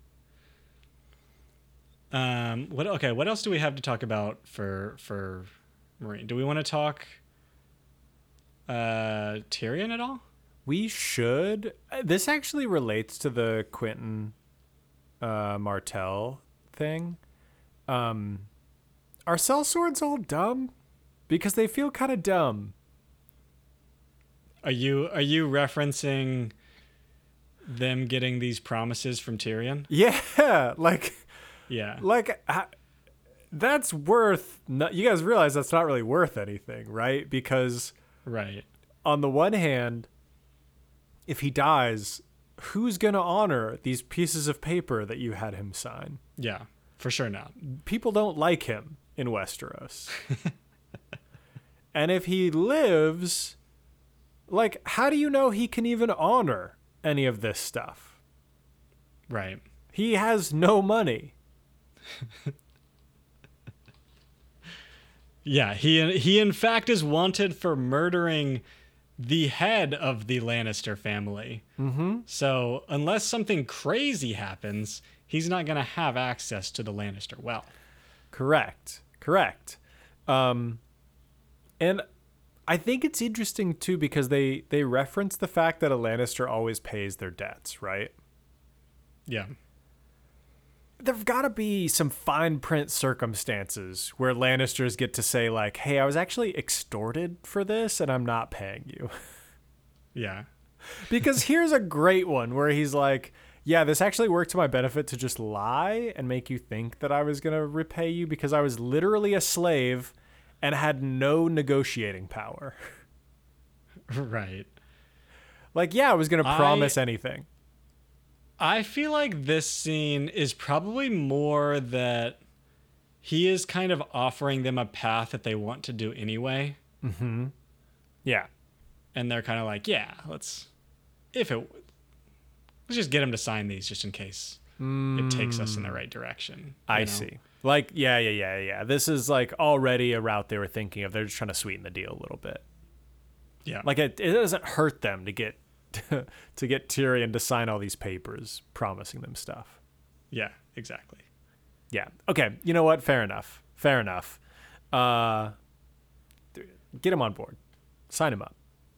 [SPEAKER 1] What else do we have to talk about for Meereen? Do we want to talk Tyrion at all?
[SPEAKER 2] We should. This actually relates to the Quentin Martell thing. Are sellswords all dumb? Because they feel kind of dumb.
[SPEAKER 1] Are you referencing them getting these promises from Tyrion?
[SPEAKER 2] Yeah, like that's worth. You guys realize that's not really worth anything, right? Because
[SPEAKER 1] right.
[SPEAKER 2] On the one hand, if he dies, who's going to honor these pieces of paper that you had him sign?
[SPEAKER 1] Yeah, for sure not.
[SPEAKER 2] People don't like him in Westeros. And if he lives, like, how do you know he can even honor any of this stuff?
[SPEAKER 1] Right.
[SPEAKER 2] He has no money.
[SPEAKER 1] Yeah, he in fact is wanted for murdering the head of the Lannister family.
[SPEAKER 2] Mm-hmm.
[SPEAKER 1] So unless something crazy happens, he's not going to have access to the Lannister wealth.
[SPEAKER 2] Correct. And I think it's interesting too because they reference the fact that a Lannister always pays their debts, right?
[SPEAKER 1] Yeah.
[SPEAKER 2] There've got to be some fine print circumstances where Lannisters get to say like, hey, I was actually extorted for this and I'm not paying you.
[SPEAKER 1] Yeah.
[SPEAKER 2] Because here's a great one where he's like, yeah, this actually worked to my benefit to just lie and make you think that I was going to repay you because I was literally a slave and had no negotiating power.
[SPEAKER 1] Right.
[SPEAKER 2] Like, yeah, I was going to promise anything.
[SPEAKER 1] I feel like this scene is probably more that he is kind of offering them a path that they want to do anyway.
[SPEAKER 2] Mm-hmm. Yeah.
[SPEAKER 1] And they're kind of like, yeah, let's just get him to sign these just in case it takes us in the right direction.
[SPEAKER 2] I see. Like, yeah. This is like already a route they were thinking of. They're just trying to sweeten the deal a little bit.
[SPEAKER 1] Yeah.
[SPEAKER 2] Like it doesn't hurt them to get to get Tyrion to sign all these papers promising them stuff.
[SPEAKER 1] Yeah, exactly.
[SPEAKER 2] Yeah. Okay. You know what? Fair enough. Get him on board. Sign him up.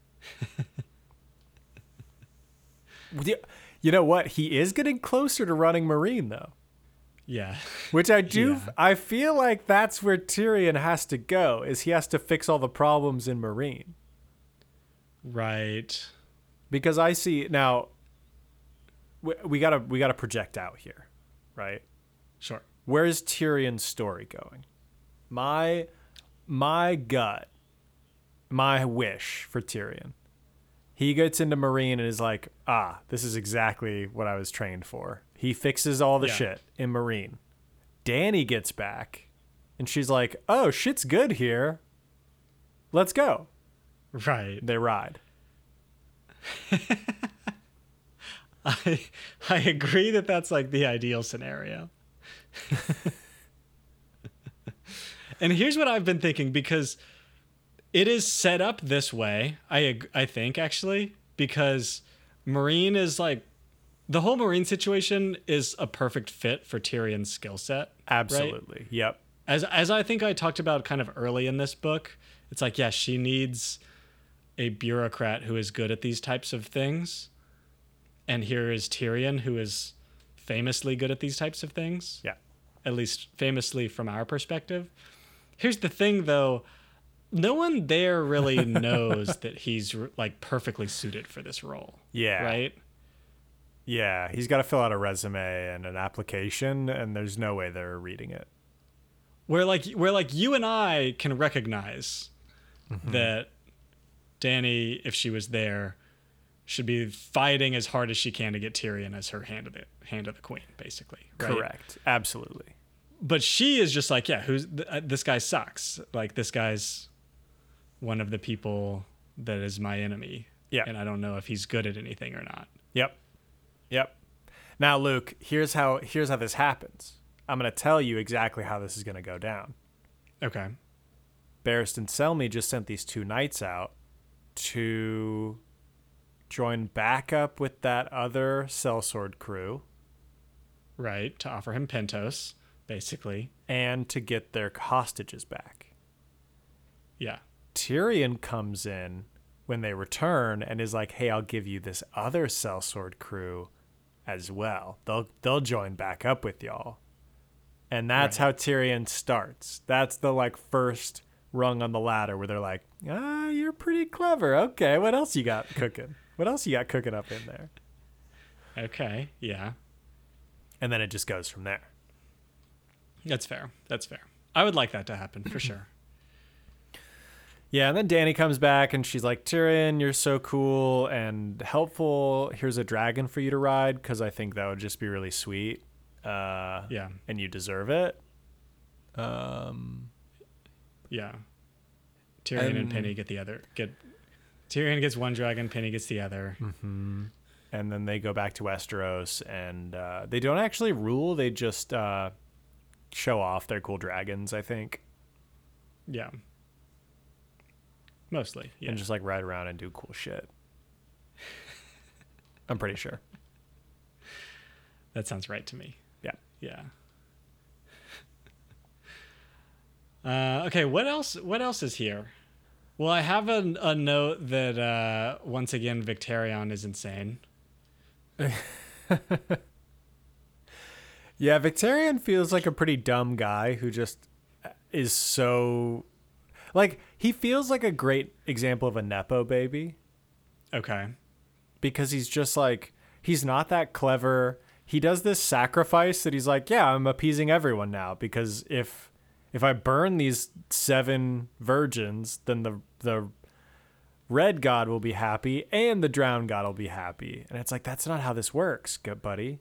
[SPEAKER 2] You know what? He is getting closer to running Meereen, though.
[SPEAKER 1] Yeah.
[SPEAKER 2] Which I do. Yeah. I feel like that's where Tyrion has to go. Is he has to fix all the problems in Meereen.
[SPEAKER 1] Right.
[SPEAKER 2] Because I see now. We gotta project out here, right?
[SPEAKER 1] Sure.
[SPEAKER 2] Where's Tyrion's story going? My gut, my wish for Tyrion. He gets into Meereen and is like, this is exactly what I was trained for. He fixes all the shit in Meereen. Dany gets back, and she's like, oh, shit's good here. Let's go.
[SPEAKER 1] Right.
[SPEAKER 2] They ride.
[SPEAKER 1] I agree that that's like the ideal scenario. And here's what I've been thinking, because it is set up this way, I think, actually, because Meereen is like, the whole Meereen situation is a perfect fit for Tyrion's skill set.
[SPEAKER 2] Absolutely.
[SPEAKER 1] Right?
[SPEAKER 2] Yep.
[SPEAKER 1] As I think I talked about kind of early in this book, it's like, yeah, she needs a bureaucrat who is good at these types of things. And here is Tyrion, who is famously good at these types of things.
[SPEAKER 2] Yeah.
[SPEAKER 1] At least famously from our perspective. Here's the thing, though. No one there really knows that he's like perfectly suited for this role.
[SPEAKER 2] Yeah.
[SPEAKER 1] Right?
[SPEAKER 2] Yeah. He's got to fill out a resume and an application, and there's no way they're reading it.
[SPEAKER 1] Where you and I can recognize that Dany, if she was there, should be fighting as hard as she can to get Tyrion as her hand of the queen, basically. Right?
[SPEAKER 2] Correct. Absolutely.
[SPEAKER 1] But she is just like, yeah, this guy sucks. Like, this guy's one of the people that is my enemy.
[SPEAKER 2] Yeah.
[SPEAKER 1] And I don't know if he's good at anything or not.
[SPEAKER 2] Yep. Now, Luke, here's how this happens. I'm going to tell you exactly how this is going to go down.
[SPEAKER 1] Okay.
[SPEAKER 2] Barristan Selmy just sent these two knights out to join back up with that other sellsword crew.
[SPEAKER 1] Right, to offer him Pentos, basically.
[SPEAKER 2] And to get their hostages back.
[SPEAKER 1] Yeah.
[SPEAKER 2] Tyrion comes in when they return and is like, hey, I'll give you this other sellsword crew as well. They'll join back up with y'all. And that's how Tyrion starts. That's the like first rung on the ladder where they're like, you're pretty clever. Okay, what else you got cooking? What else you got cooking up in there?
[SPEAKER 1] Okay, yeah.
[SPEAKER 2] And then it just goes from there.
[SPEAKER 1] That's fair. I would like that to happen for sure.
[SPEAKER 2] Yeah, and then Dany comes back and she's like, Tyrion, you're so cool and helpful. Here's a dragon for you to ride because I think that would just be really sweet.
[SPEAKER 1] Yeah.
[SPEAKER 2] And you deserve it.
[SPEAKER 1] Yeah. Tyrion and Penny Tyrion gets one dragon, Penny gets the other.
[SPEAKER 2] Mm-hmm. And then they go back to Westeros and they don't actually rule. They just show off their cool dragons, I think.
[SPEAKER 1] Yeah. Mostly, yeah.
[SPEAKER 2] And just like ride around and do cool shit. I'm pretty sure.
[SPEAKER 1] That sounds right to me.
[SPEAKER 2] Yeah.
[SPEAKER 1] Yeah. Okay, what else is here? Well, I have a note that once again Victarion is insane.
[SPEAKER 2] Yeah, Victarion feels like a pretty dumb guy who just is so... Like, he feels like a great example of a Nepo baby.
[SPEAKER 1] Okay.
[SPEAKER 2] Because he's just like, he's not that clever. He does this sacrifice that he's like, yeah, I'm appeasing everyone now. Because if I burn these 7 virgins, then the red god will be happy and the drowned god will be happy. And it's like, that's not how this works, good buddy.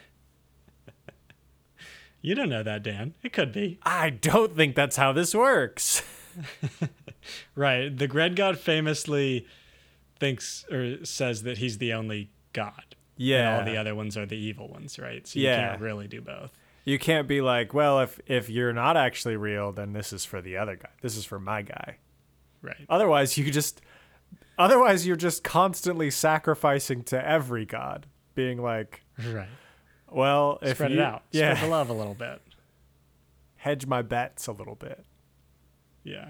[SPEAKER 1] You don't know that, Dan. It could be.
[SPEAKER 2] I don't think that's how this works.
[SPEAKER 1] Right. The red god famously thinks or says that he's the only god.
[SPEAKER 2] Yeah.
[SPEAKER 1] And all the other ones are the evil ones, right? So you can't really do both.
[SPEAKER 2] You can't be like, well, if you're not actually real, then this is for the other guy. This is for my guy.
[SPEAKER 1] Right.
[SPEAKER 2] Otherwise, you're just constantly sacrificing to every god, being like,
[SPEAKER 1] right.
[SPEAKER 2] Well, if
[SPEAKER 1] spread it out.
[SPEAKER 2] Yeah.
[SPEAKER 1] Spread the love a little bit.
[SPEAKER 2] Hedge my bets a little bit.
[SPEAKER 1] Yeah.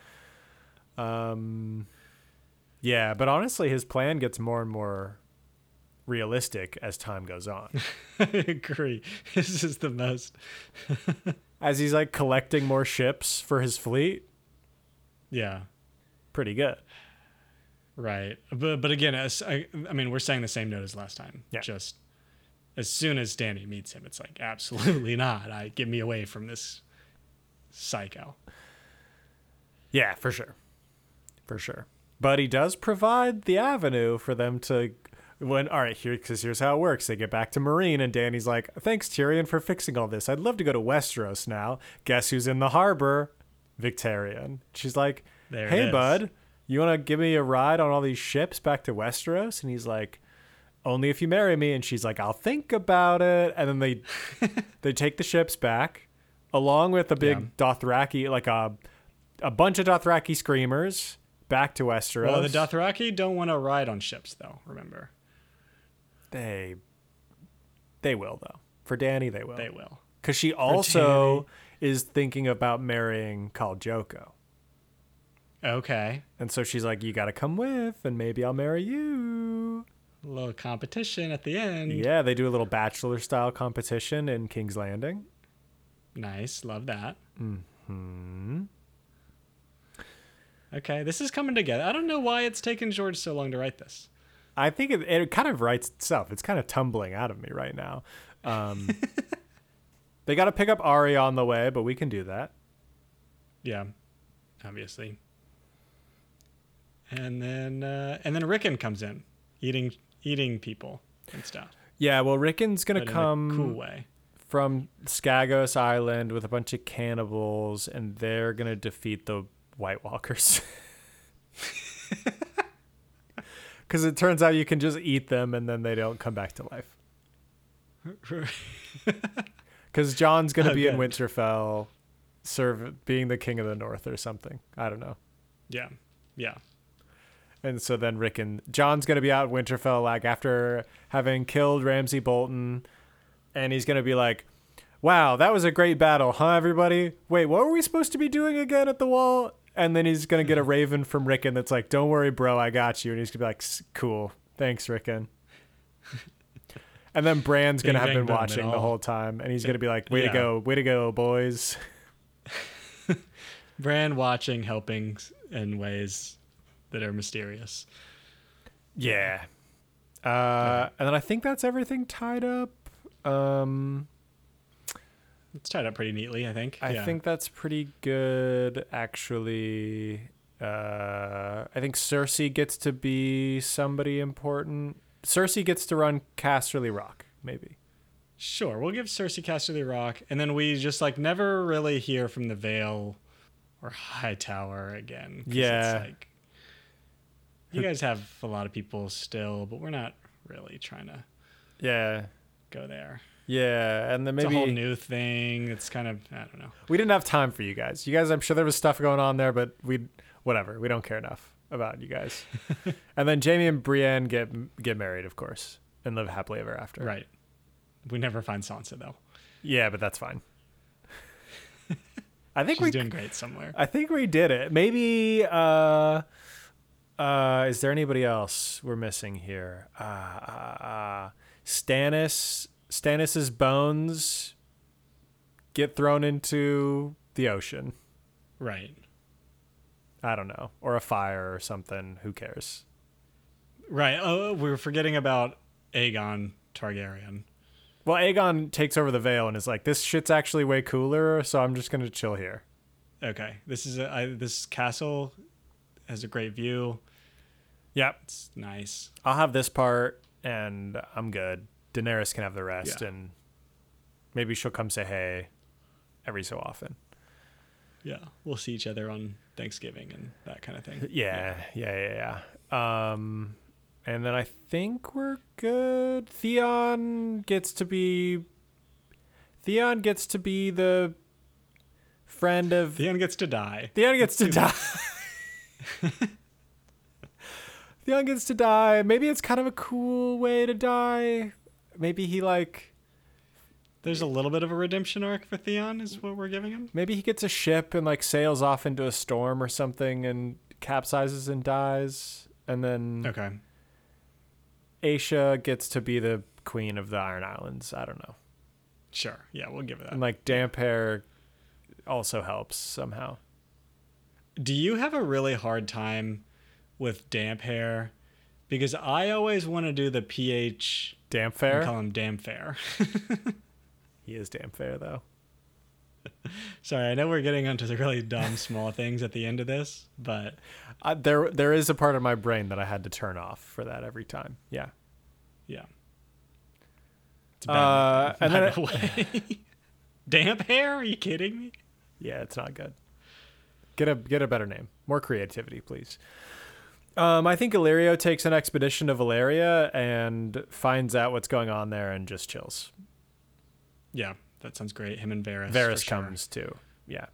[SPEAKER 2] Yeah, but honestly, his plan gets more and more realistic as time goes on.
[SPEAKER 1] I agree. This is the most.
[SPEAKER 2] As he's like collecting more ships for his fleet.
[SPEAKER 1] Yeah.
[SPEAKER 2] Pretty good.
[SPEAKER 1] Right. But again, I mean, we're saying the same note as last time.
[SPEAKER 2] Yeah.
[SPEAKER 1] Just as soon as Dany meets him, it's like, absolutely not. Get me away from this psycho.
[SPEAKER 2] Yeah, for sure. For sure. But he does provide the avenue for them to... here's how it works. They get back to Meereen, and Dany's like, thanks, Tyrion, for fixing all this. I'd love to go to Westeros now. Guess who's in the harbor? Victarion. She's like, hey, bud, you want to give me a ride on all these ships back to Westeros? And he's like, only if you marry me. And she's like, I'll think about it. And then they take the ships back, along with a big Dothraki, like a bunch of Dothraki screamers, back to Westeros.
[SPEAKER 1] Well, the Dothraki don't want to ride on ships, though, remember.
[SPEAKER 2] They will, though. For Dany, they will.
[SPEAKER 1] They will.
[SPEAKER 2] Because she also is thinking about marrying Khal Joko.
[SPEAKER 1] Okay.
[SPEAKER 2] And so she's like, you got to come with, and maybe I'll marry you.
[SPEAKER 1] A little competition at the end.
[SPEAKER 2] Yeah, they do a little bachelor-style competition in King's Landing.
[SPEAKER 1] Nice. Love that.
[SPEAKER 2] Mm-hmm.
[SPEAKER 1] Okay, this is coming together. I don't know why it's taken George so long to write this.
[SPEAKER 2] I think it kind of writes itself. It's kind of tumbling out of me right now. They got to pick up Arya on the way, but we can do that.
[SPEAKER 1] Yeah, obviously. And then Rickon comes in, eating people and stuff.
[SPEAKER 2] Yeah, well, Rickon's gonna come
[SPEAKER 1] in a cool way
[SPEAKER 2] from Skagos Island with a bunch of cannibals, and they're gonna defeat the White Walkers. Because it turns out you can just eat them and then they don't come back to life. Because Jon's going to be in Winterfell, being the king of the north or something. I don't know.
[SPEAKER 1] Yeah. Yeah.
[SPEAKER 2] And so then Jon's going to be out in Winterfell, like after having killed Ramsay Bolton. And he's going to be like, wow, that was a great battle, huh, everybody? Wait, what were we supposed to be doing again at the wall? And then he's going to get a raven from Rickon that's like, don't worry, bro, I got you. And he's going to be like, cool. Thanks, Rickon. And then Bran's going to have been watching the whole time. And he's going to be like, way to go, boys.
[SPEAKER 1] Bran watching, helping in ways that are mysterious.
[SPEAKER 2] Yeah. And then I think that's everything tied up.
[SPEAKER 1] It's tied up pretty neatly, I think.
[SPEAKER 2] I think that's pretty good, actually. I think Cersei gets to be somebody important. Cersei gets to run Casterly Rock, maybe.
[SPEAKER 1] Sure, we'll give Cersei Casterly Rock, and then we just like never really hear from the Vale or Hightower again.
[SPEAKER 2] Yeah.
[SPEAKER 1] It's like, you guys have a lot of people still, but we're not really trying to go there.
[SPEAKER 2] Yeah, and then maybe
[SPEAKER 1] it's a whole new thing. It's kind of, I don't know.
[SPEAKER 2] We didn't have time for you guys. You guys, I'm sure there was stuff going on there, but whatever. We don't care enough about you guys. And then Jaime and Brienne get married, of course, and live happily ever after.
[SPEAKER 1] Right. We never find Sansa though.
[SPEAKER 2] Yeah, but that's fine. I think
[SPEAKER 1] she's doing great somewhere.
[SPEAKER 2] I think we did it. Maybe. Is there anybody else we're missing here? Stannis's bones get thrown into the ocean.
[SPEAKER 1] Right.
[SPEAKER 2] I don't know. Or a fire or something. Who cares?
[SPEAKER 1] Right. Oh, we were forgetting about Aegon Targaryen.
[SPEAKER 2] Well, Aegon takes over the Vale and is like, this shit's actually way cooler, so I'm just going to chill here.
[SPEAKER 1] Okay. This castle has a great view.
[SPEAKER 2] Yep.
[SPEAKER 1] It's nice.
[SPEAKER 2] I'll have this part, and I'm good. Daenerys can have the rest, and maybe she'll come say hey every so often.
[SPEAKER 1] Yeah. We'll see each other on Thanksgiving and that kind of thing.
[SPEAKER 2] Yeah. And then I think we're good. Theon gets to be the friend of...
[SPEAKER 1] Theon gets to die.
[SPEAKER 2] Theon gets to die. Theon gets to die. Maybe it's kind of a cool way to die. Maybe he
[SPEAKER 1] There's a little bit of a redemption arc for Theon is what we're giving him.
[SPEAKER 2] Maybe he gets a ship and sails off into a storm or something and capsizes and dies. And then...
[SPEAKER 1] Okay.
[SPEAKER 2] Aisha gets to be the queen of the Iron Islands. I don't know.
[SPEAKER 1] Sure. Yeah, we'll give it that.
[SPEAKER 2] And damp hair also helps somehow.
[SPEAKER 1] Do you have a really hard time with damp hair? Because I always want to do the PH.
[SPEAKER 2] Damp fair?
[SPEAKER 1] Call him damp fair.
[SPEAKER 2] He is damp fair, though.
[SPEAKER 1] Sorry, I know we're getting onto the really dumb small things at the end of this, but
[SPEAKER 2] there is a part of my brain that I had to turn off for that every time. Yeah.
[SPEAKER 1] It's bad and then way. Damp hair? Are you kidding me?
[SPEAKER 2] Yeah, it's not good. Get a better name. More creativity, please. I think Illyrio takes an expedition to Valeria and finds out what's going on there and just chills.
[SPEAKER 1] Yeah, that sounds great. Him and Varys.
[SPEAKER 2] Varys comes too. Yeah.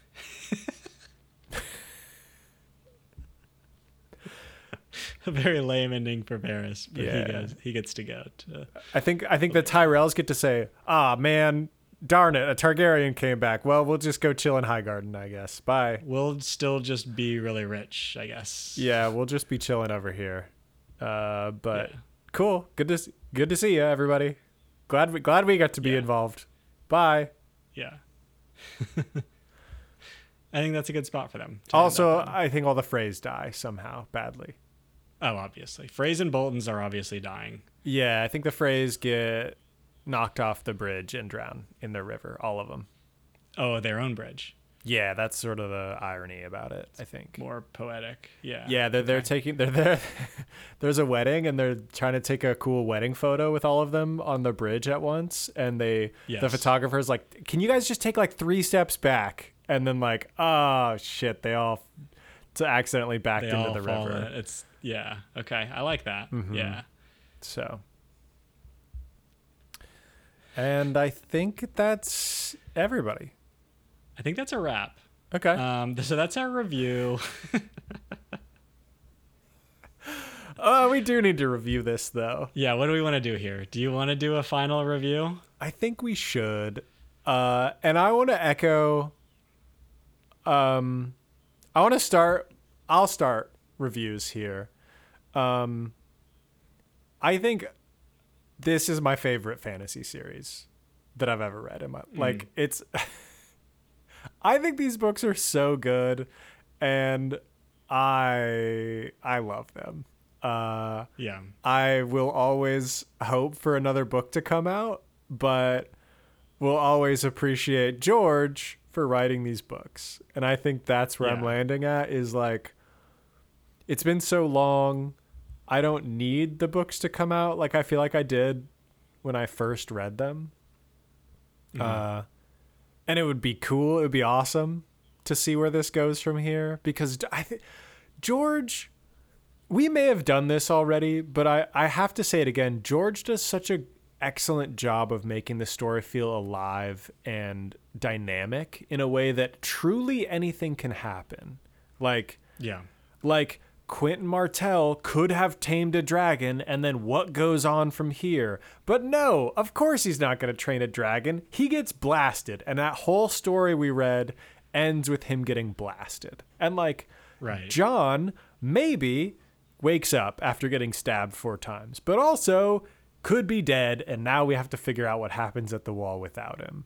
[SPEAKER 1] A very lame ending for Varys, but he gets to go.
[SPEAKER 2] I think the Tyrells get to say, man, darn it, a Targaryen came back. Well, we'll just go chill in Highgarden, I guess. Bye.
[SPEAKER 1] We'll still just be really rich, I guess.
[SPEAKER 2] Yeah, we'll just be chilling over here. But cool. Good to see you, everybody. Glad we got to be involved. Bye.
[SPEAKER 1] Yeah. I think that's a good spot for them.
[SPEAKER 2] Also, I think all the Freys die somehow badly.
[SPEAKER 1] Oh, obviously. Freys and Boltons are obviously dying.
[SPEAKER 2] Yeah, I think the Freys get knocked off the bridge and drown in the river, all of them.
[SPEAKER 1] Oh, their own bridge.
[SPEAKER 2] Yeah, that's sort of the irony about it, I think.
[SPEAKER 1] More poetic. Yeah.
[SPEAKER 2] Yeah, they're there. There's a wedding and they're trying to take a cool wedding photo with all of them on the bridge at once, and the photographer's like, "Can you guys just take 3 steps back?" And then oh shit, they all accidentally backed into the river.
[SPEAKER 1] Okay, I like that.
[SPEAKER 2] Mm-hmm.
[SPEAKER 1] Yeah.
[SPEAKER 2] So, and I think that's everybody.
[SPEAKER 1] I think that's a wrap.
[SPEAKER 2] Okay.
[SPEAKER 1] So that's our review.
[SPEAKER 2] We do need to review this, though.
[SPEAKER 1] Yeah, what do we want to do here? Do you want to do a final review?
[SPEAKER 2] I think we should. And I want to echo... I'll start reviews here. I think this is my favorite fantasy series that I've ever read in my it's I think these books are so good and I love them. I will always hope for another book to come out, but will always appreciate George for writing these books. And I think that's where I'm landing at, is like, it's been so long. I don't need the books to come out like I feel like I did when I first read them. And it would be cool. It would be awesome to see where this goes from here, because I think George, we may have done this already, but I have to say it again. George does such an excellent job of making the story feel alive and dynamic in a way that truly anything can happen. Like Quentin Martell could have tamed a dragon, and then what goes on from here? But no, of course he's not going to train a dragon. He gets blasted, and that whole story we read ends with him getting blasted. And John maybe wakes up after getting stabbed 4 times, but also could be dead, and now we have to figure out what happens at the wall without him.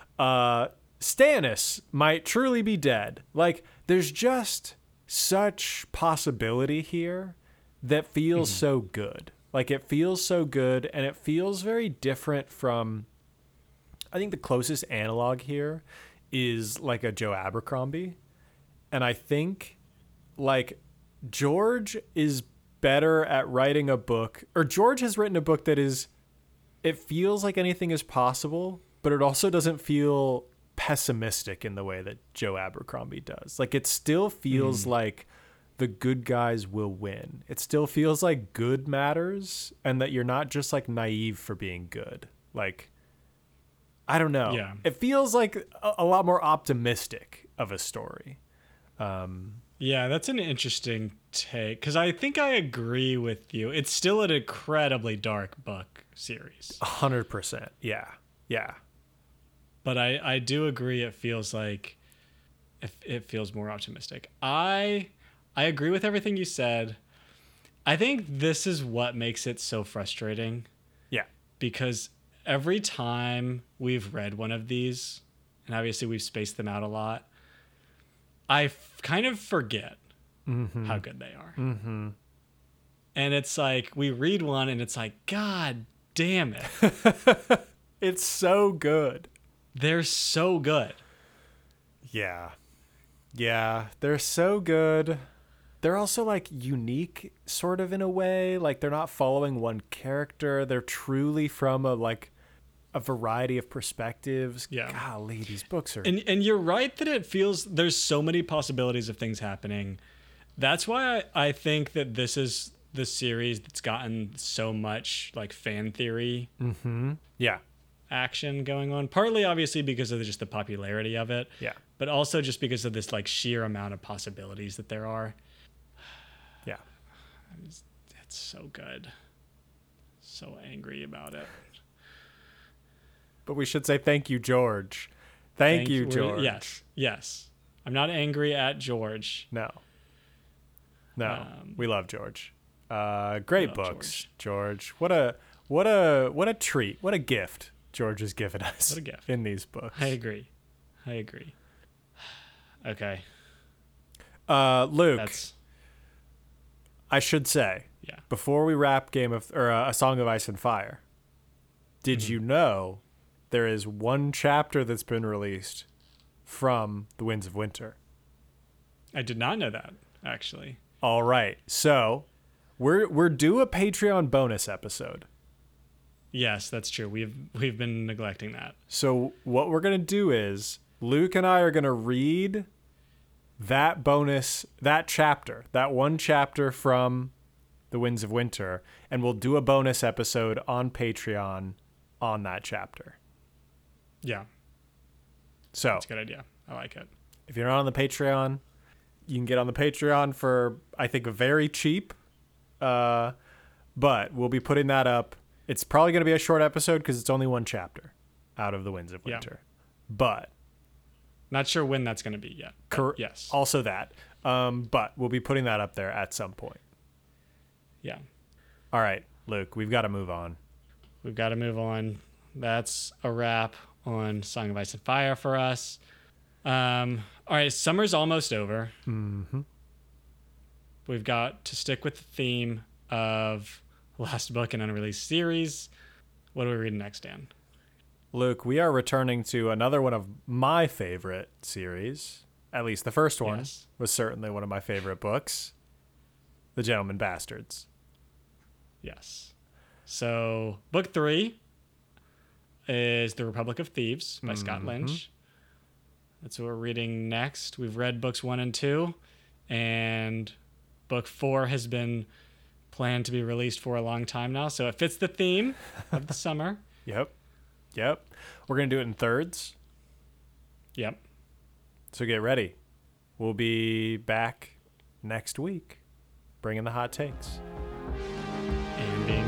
[SPEAKER 2] Stannis might truly be dead. Like, there's just such possibility here that feels so good. Like, it feels so good, and it feels very different from, I think the closest analog here is like a Joe Abercrombie. And I think like George is better at writing a book, or George has written a book that is, it feels like anything is possible, but it also doesn't feel pessimistic in the way that Joe Abercrombie does. Like, it still feels like the good guys will win. It still feels like good matters, and that you're not just like naive for being good. Like, I don't know. Yeah. It feels like a lot more optimistic of a story.
[SPEAKER 1] Yeah, that's an interesting take, because I think I agree with you. It's still an incredibly dark book series.
[SPEAKER 2] 100%. Yeah. Yeah.
[SPEAKER 1] But I do agree it feels like it feels more optimistic. I agree with everything you said. I think this is what makes it so frustrating.
[SPEAKER 2] Yeah.
[SPEAKER 1] Because every time we've read one of these, and obviously we've spaced them out a lot, I kind of forget how good they are. Mm-hmm. And it's like, we read one and it's like, God damn it.
[SPEAKER 2] It's so good.
[SPEAKER 1] They're so good.
[SPEAKER 2] Yeah. Yeah, they're so good. They're also like unique sort of in a way. Like, they're not following one character. They're truly from a variety of perspectives.
[SPEAKER 1] Yeah.
[SPEAKER 2] Golly, these books are...
[SPEAKER 1] And you're right that it feels there's so many possibilities of things happening. That's why I think that this is the series that's gotten so much like fan theory action going on. Partly obviously because of just the popularity of it.
[SPEAKER 2] Yeah.
[SPEAKER 1] But also just because of this like sheer amount of possibilities that there are.
[SPEAKER 2] Yeah.
[SPEAKER 1] It's so good. So angry about it.
[SPEAKER 2] But we should say thank you, George. Thank you, George.
[SPEAKER 1] Yes. I'm not angry at George.
[SPEAKER 2] No. We love George. Great books, George. What a treat. What a gift George has given us.
[SPEAKER 1] What a gift
[SPEAKER 2] in these books.
[SPEAKER 1] I agree. Okay.
[SPEAKER 2] Luke. I should say, before we wrap A Song of Ice and Fire, did you know there is one chapter that's been released from The Winds of Winter?
[SPEAKER 1] I did not know that, actually.
[SPEAKER 2] All right. So we're due a Patreon bonus episode.
[SPEAKER 1] Yes, that's true. We've been neglecting that.
[SPEAKER 2] So what we're going to do is Luke and I are going to read that chapter, that one chapter from The Winds of Winter, and we'll do a bonus episode on Patreon on that chapter.
[SPEAKER 1] Yeah.
[SPEAKER 2] So
[SPEAKER 1] that's a good idea. I like it.
[SPEAKER 2] If you're not on the Patreon, you can get on the Patreon for, I think, very cheap. But we'll be putting that up. It's probably going to be a short episode because it's only one chapter out of The Winds of Winter. But
[SPEAKER 1] not sure when that's going to be yet. Yes.
[SPEAKER 2] Also that. But we'll be putting that up there at some point.
[SPEAKER 1] Yeah.
[SPEAKER 2] All right, Luke, we've got to move on.
[SPEAKER 1] That's a wrap on Song of Ice and Fire for us. All right, summer's almost over.
[SPEAKER 2] Mm-hmm.
[SPEAKER 1] We've got to stick with the theme of last book in unreleased series. What are we reading next, Dan?
[SPEAKER 2] Luke, we are returning to another one of my favorite series. At least the first one was certainly one of my favorite books. The Gentlemen Bastards.
[SPEAKER 1] Yes. So, book 3 is The Republic of Thieves by Scott Lynch. That's what we're reading next. We've read books 1 and 2, and book 4 has been planned to be released for a long time now, so it fits the theme of the summer.
[SPEAKER 2] Yep. We're going to do it in thirds.
[SPEAKER 1] Yep.
[SPEAKER 2] So get ready. We'll be back next week, bringing the hot takes.
[SPEAKER 1] And being